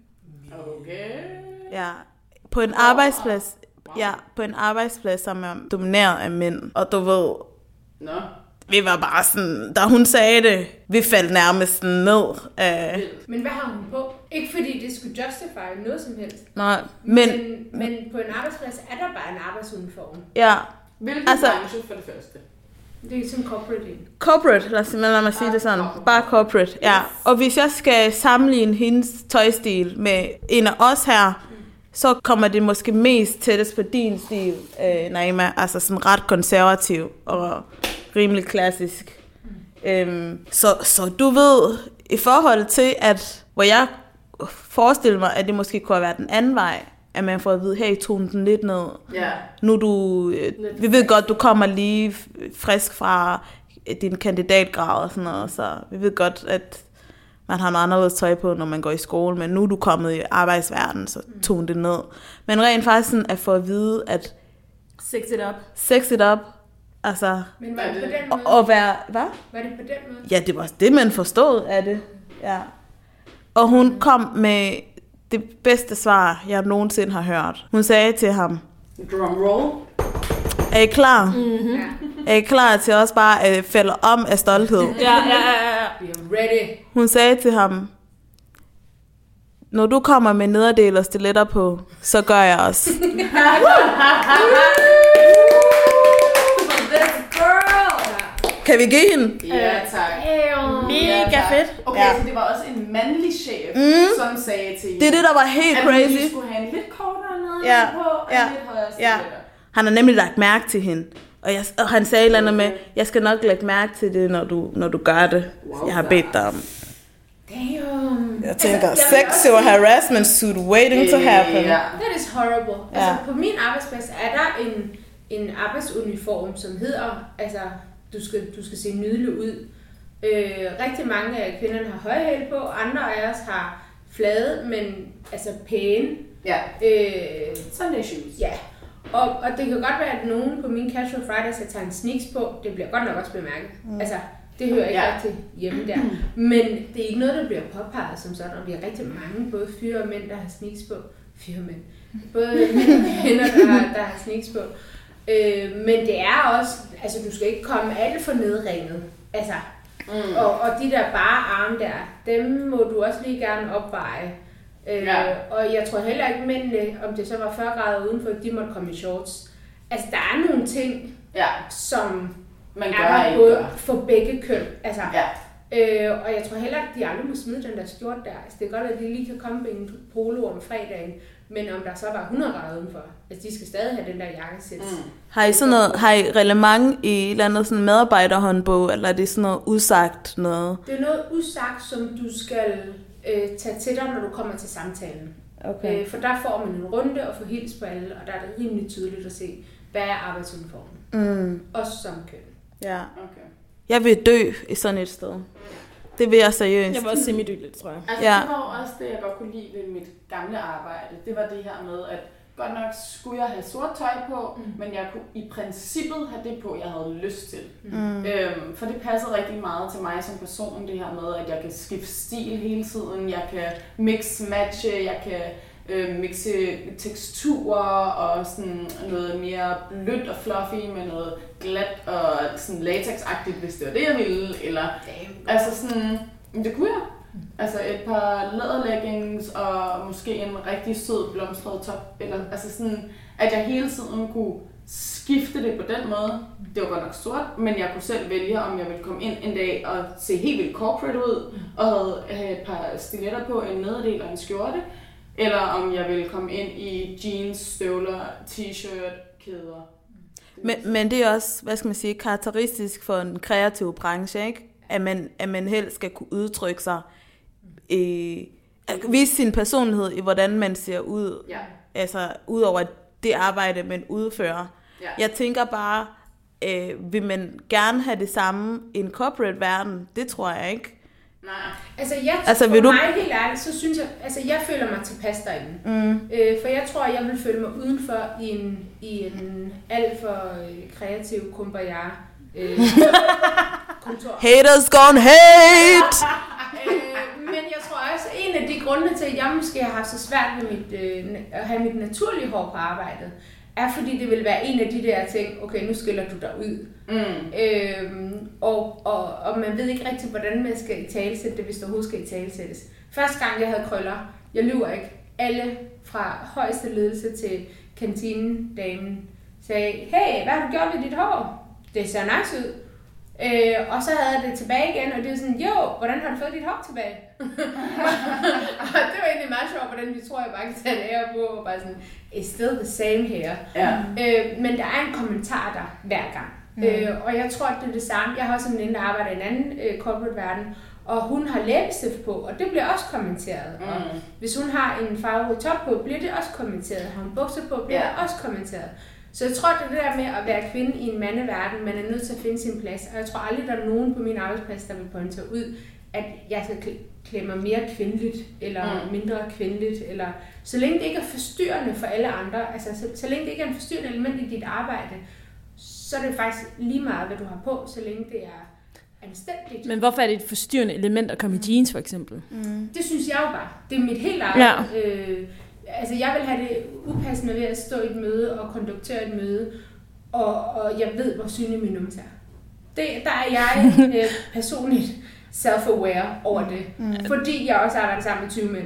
Okay. Ja, på en arbejdsplads, ja, på en arbejdsplads, som er domineret af mænd, og du ved, Nå. vi var bare sådan, da hun sagde det, vi faldt nærmest ned af... Men hvad har hun på? Ikke fordi det skulle justify noget som helst. Nej, men... men... Men på en arbejdsplads er der bare en arbejdsuniform. Ja. Hvilken altså, branche for det første? Det er som corporate. Corporate, lad os, lad mig sige det sådan. Bare corporate, ja. Og hvis jeg skal sammenligne hendes tøjstil med en af os her, så kommer det måske mest tættest på din stil, øh, Naima. Altså sådan ret konservativ og rimelig klassisk. Mm. Øhm, så, så du ved, i forhold til, at hvor jeg forestiller mig, at det måske kunne have været den anden vej, at man får at vide, hey, tone den lidt ned. Yeah. Nu du, øh, vi ved godt, du kommer lige frisk fra din kandidatgrad og sådan noget, så vi ved godt, at man har noget anderledes tøj på, når man går i skole, men nu er du kommet i arbejdsverdenen, så tone det ned. Men rent faktisk sådan at få at vide, at sex it up. Sex it up. Altså, men var det på den måde? Og, og være, hvad? Var det på den måde? Ja, det var det, man forstod af det. Ja. Og hun kom med det bedste svar, jeg nogensinde har hørt. Hun sagde til ham, drum roll. Er I klar? Mm-hmm. Ja. Er I klar til også bare at falde om af stolthed? Ja, ja, ja, ja. We're ready. Hun sagde til ham, når du kommer med nederdel og stiletter på, så gør jeg også. Kan vi give hende? Ja, tak. Mega fedt. Okay, ja. Så det var også en mandlig chef, mm. som sagde til det er det, der var helt at crazy. At hun skulle have en lidt kortere nede ja. på, og ja. lidt højere ja. Han har nemlig lagt mærke til hende. Og, jeg, og han sagde et eller andet med, jeg skal nok lægge mærke til det, når du, når du gør det. Wow, jeg har bedt dig om. Damn. Jeg tænker, altså, sexual harassment suit waiting hey, to happen. Yeah. That is horrible. Ja. Altså, på min arbejdsplads er der en, en arbejdsuniform, som hedder, altså, du skal, du skal se nydelig ud. Øh, rigtig mange af kvinderne har højhæl på, andre af os har flade, men altså pæne. Ja. Øh, Sunday shoes. Ja. Og, og det kan godt være, at nogen på min Casual Fridays har taget en sneaks på. Det bliver godt nok også bemærket. Mm. Altså, det hører ikke ja. rigtig hjemme der. Men det er ikke noget, der bliver påpeget som sådan. Og vi har rigtig mange, både fyre og mænd, der har sneaks på. Fyre og mænd. Både mænd og kvinder, der har, der har sneaks på. Øh, men det er også, altså du skal ikke komme alt for nedringet. Altså, mm. og, og de der bare arme der, dem må du også lige gerne opveje. Øh, ja. Og jeg tror heller ikke mændene, om det så var fyrre grader udenfor, de måtte komme i shorts. Altså der er nogle ting, ja. som man gør er både for begge køn. Altså, ja. øh, og jeg tror heller ikke, de aldrig må smide den der skjort der. Altså, det er godt, at de lige kan komme med en polo om fredagen, men om der så var hundrede grader udenfor, altså de skal stadig have den der jakkesæt. Mm. Har I sådan noget, har I reglement i et eller andet sådan medarbejderhåndbog, eller er det sådan noget usagt noget? Det er noget usagt, som du skal øh, tage til dig, når du kommer til samtalen. Okay. Øh, for der får man en runde og får hils på alle, og der er det rimelig tydeligt at se, hvad er arbejdsuniformen. Mm. Også som køn. Ja. Okay. Jeg vil dø i sådan et sted. Det vil jeg seriøst. Jeg vil også semi-dø lidt, tror jeg. Altså, ja. det var også det, jeg godt kunne lide ved mit gamle arbejde. Det var det her med, at Godt nok skulle jeg have sort tøj på, mm. men jeg kunne i princippet have det på, jeg havde lyst til. Mm. Øhm, for det passer rigtig meget til mig som person, det her med, at jeg kan skifte stil hele tiden. Jeg kan mix-matche, jeg kan øh, mixe teksturer og sådan noget mere blødt og fluffy med noget glat og sådan latex-agtigt, hvis det var det, jeg ville. Eller, altså sådan, det kunne jeg. Altså et par læderleggings og måske en rigtig sød blomstret top. Eller, altså sådan, at jeg hele tiden kunne skifte det på den måde. Det var godt nok sort, men jeg kunne selv vælge, om jeg ville komme ind en dag og se helt vildt corporate ud, og havde et par stiletter på, en nederdel og en skjorte. Eller om jeg ville komme ind i jeans, støvler, t-shirt, kæder. Men, men det er også, hvad skal man sige, karakteristisk for en kreativ branche, ikke? At man, at man helst skal kunne udtrykke sig, øh, vise sin personlighed i, hvordan man ser ud. Ja. Altså, ud over det arbejde, man udfører. Ja. Jeg tænker bare, øh, vil man gerne have det samme i en corporate verden? Det tror jeg ikke. Nej. Altså, jeg, altså, for vil du... mig helt ærligt, så synes jeg, altså jeg føler mig tilpas derinde. Mm. Øh, for jeg tror, jeg vil føle mig udenfor i en, i en alt for øh, kreativ kumbaya øh, kontor. Haters gonna hate! øh, men jeg tror også, en af de grunde til, at jeg måske har haft så svært ved mit, øh, at have mit naturlige hår på arbejdet, er fordi det vil være en af de der ting, okay, nu skiller du dig ud. Mm. Øhm, og, og, og man ved ikke rigtig, hvordan man skal italesætte det, hvis det overhovedet skal italesættes. Første gang, jeg havde krøller, jeg lyver ikke, alle fra højeste ledelse til kantinedamen sagde, hey, hvad har du gjort ved dit hår? Det ser nice ud. Øh, og så havde jeg det tilbage igen, og det var sådan, jo, hvordan har du fået dit hår tilbage? Og det var egentlig meget sjovt, hvordan de tror, jeg bare kan tage det her på, og bare sådan, it's still the same here. Ja. Øh, men der er en kommentar der hver gang. Mm. Øh, og jeg tror, at det er det samme. Jeg har også en veninde, der arbejder i en anden øh, corporate verden, og hun har læbestift på, og det bliver også kommenteret. Mm. Og hvis hun har en farvet top på, bliver det også kommenteret. Har hun bukser på, bliver yeah. det også kommenteret. Så jeg tror, det er det der med at være kvinde i en mandeverden, man er nødt til at finde sin plads. Og jeg tror aldrig, der er nogen på min arbejdsplads, der vil pointere ud, at jeg skal klæde mig mere kvindeligt, eller mm. mindre kvindeligt. Eller, så længe det ikke er forstyrrende for alle andre, altså så, så længe det ikke er en forstyrrende element i dit arbejde, så er det faktisk lige meget, hvad du har på, så længe det er anstændigt. Men hvorfor er det et forstyrrende element at komme i jeans, for eksempel? Mm. Det synes jeg jo bare. Det er mit helt eget... Ja. Øh, altså, jeg vil have det upassende ved at stå i et møde og konduktere et møde, og, og jeg ved, hvor synlig min numse er. Det, der er jeg øh, personligt self-aware over det. Mm. Fordi jeg også arbejder sammen med tyve mænd.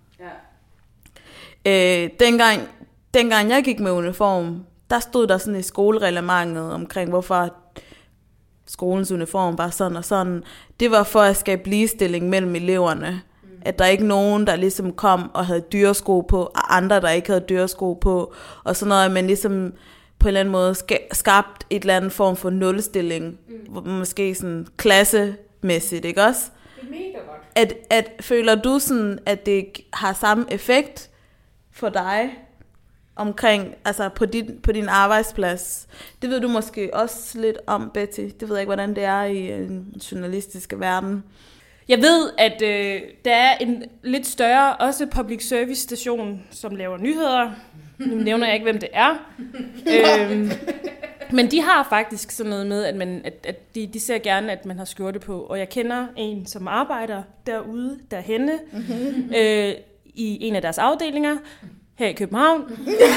Ja. Øh, dengang, dengang jeg gik med uniform, der stod der sådan i skolereglementet omkring, hvorfor skolens uniform var sådan og sådan. Det var for at skabe ligestilling mellem eleverne. Mm. At der ikke nogen, der ligesom kom og havde dyresko på, og andre, der ikke havde dyresko på. Og sådan noget, at man ligesom på en eller anden måde skabt et eller andet form for nulstilling. Mm. Måske sådan klassemæssigt, ikke også? Det er mega godt. At, at, føler du sådan, at det har samme effekt for dig? Omkring, altså på din, på din arbejdsplads. Det ved du måske også lidt om, Betty. Det ved jeg ikke, hvordan det er i en journalistiske verden. Jeg ved, at øh, der er en lidt større, også public service station, som laver nyheder. Nu nævner jeg ikke, hvem det er. øhm, men de har faktisk sådan noget med, at, man, at, at de, de ser gerne, at man har skjorte på. Og jeg kender en, som arbejder derude, derhenne, mm-hmm. øh, i en af deres afdelinger, her i København.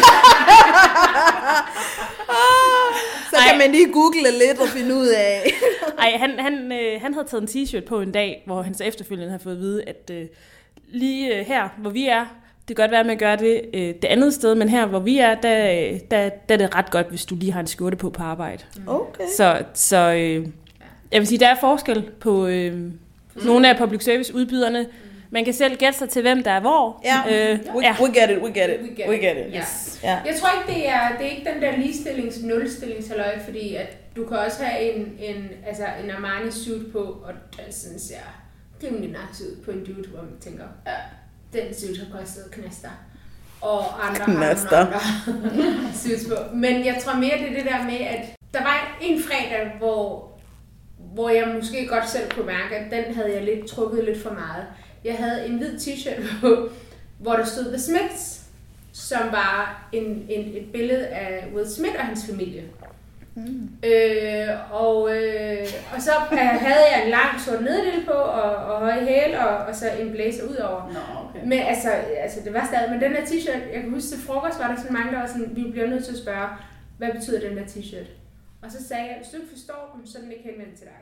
Så kan Ej. man lige google lidt og finde ud af. Ej, han, han, øh, han havde taget en t-shirt på en dag, hvor han så efterfølgende har fået at vide, at øh, lige øh, her, hvor vi er, det kan godt være, at man gør det øh, det andet sted, men her, hvor vi er, der, der, der er det ret godt, hvis du lige har en skjorte på på arbejde. Okay. Så, så øh, jeg vil sige, der er forskel på øh, mm. nogle af public service udbyderne. Man kan selv gætte sig til, hvem der er hvor. Ja, øh, we, ja. we get it, we get it, we get, we get it. Yes. Ja. Jeg tror ikke, det er, det er ikke den der ligestillings nulstillingshalløj, fordi at du kan også have en, en, altså en Armani suit på, og der sådan ser rimelig nice ud på en dude, hvor man tænker, ja, den suit har kostet knaster. Og andre knaster. har nogle andre suits på. Men jeg tror mere, det er det der med, at der var en fredag, hvor, hvor jeg måske godt selv kunne mærke, at den havde jeg lidt trukket lidt for meget. Jeg havde en hvid t-shirt på, hvor der stod The Smiths, som var en, en, et billede af Will Smith og hans familie. Mm. Øh, og, øh, og så havde jeg en lang sort nederdel på, og, og høje hæle, og, og så en blazer ud over. Nå, okay. Men altså, altså, det var stadig, men den der t-shirt, jeg kan huske til frokost, var der sådan mange, der var sådan, vi bliver nødt til at spørge, hvad betyder den der t-shirt? Og så sagde jeg, hvis du ikke forstår dem, så er den ikke henvendt til dig.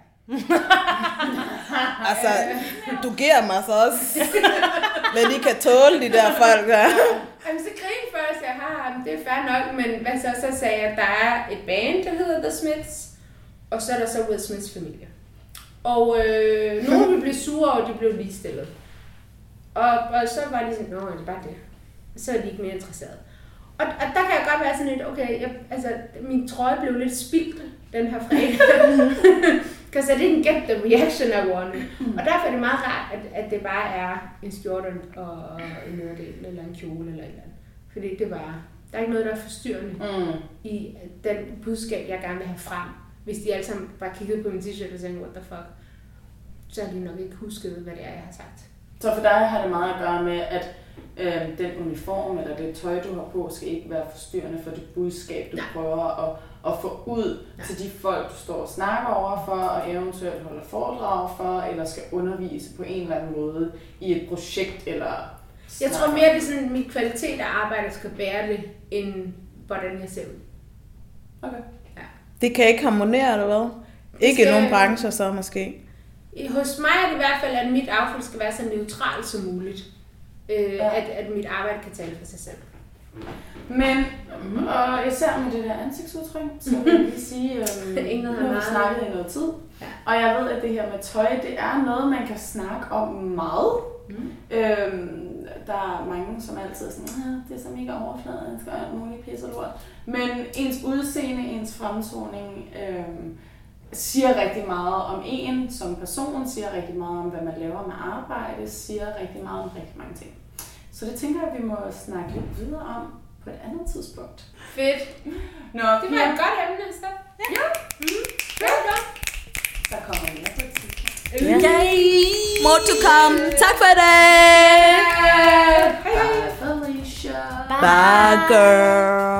Altså, du giver mig så også, men I kan tåle de der folk der. Jamen, så grinede først, jeg har det er fair nok, men hvad så, så sagde jeg, at der er et band, der hedder The Smiths, og så er der så Will Smiths familie. Og øh, nogle ville blive sure over, at de blev ligestillet. Og, og så var de sådan, nå, det er bare det. Så er de ikke mere interesseret. Og, og der kan jeg godt være sådan lidt, okay, jeg, altså, min trøje blev lidt spildt den her fredag. Because I didn't get the reaction I wanted. Mm. Og derfor er det meget rart, at, at det bare er en skjorte og, og en nederdel, eller en kjole, eller et eller andet. Fordi det var, der er ikke noget, der er forstyrrende mm. i den budskab, jeg gerne vil have frem. Hvis de alle sammen bare kiggede på min t-shirt og sagde, what the fuck, så har de nok ikke husket, hvad det er, jeg har sagt. Så for dig har det meget at gøre med, at øh, den uniform eller det tøj, du har på, skal ikke være forstyrrende for det budskab, du Nej. prøver at, at få ud Nej. til de folk, du står og snakker over for, og eventuelt holder foredrag for, eller skal undervise på en eller anden måde i et projekt, eller Jeg tror mere, det er sådan, at min kvalitet af arbejde skal bære det, end hvordan jeg ser ud. Okay. Ja. Det kan ikke harmonere, eller hvad? Ikke i nogen brancher så måske? Hos mig er det i hvert fald, at mit outfit skal være så neutralt som muligt. Øh, ja. at, at mit arbejde kan tale for sig selv. Men, mm-hmm. og især med det der ansigtsudtryk, så vil jeg lige sige, øhm, nu har vi snakket i noget tid. Ja. Og jeg ved, at det her med tøj, det er noget, man kan snakke om meget. Mm. Øhm, der er mange, som altid er sådan, det er så mega overfladisk og alt muligt pis og lort. Men ens udseende, ens fremtoning, øhm, siger rigtig meget om en som person, siger rigtig meget om, hvad man laver med arbejde, siger rigtig meget om rigtig mange ting. Så det tænker jeg, at vi må snakke lidt videre om på et andet tidspunkt. Fedt. Nå, det var et godt emne, så. Ja. ja. Mm. Fedt. Der kommer mere på et tidspunkt. Yay! More to come. Tak for i dag. Bye, Felicia. Bye, girl.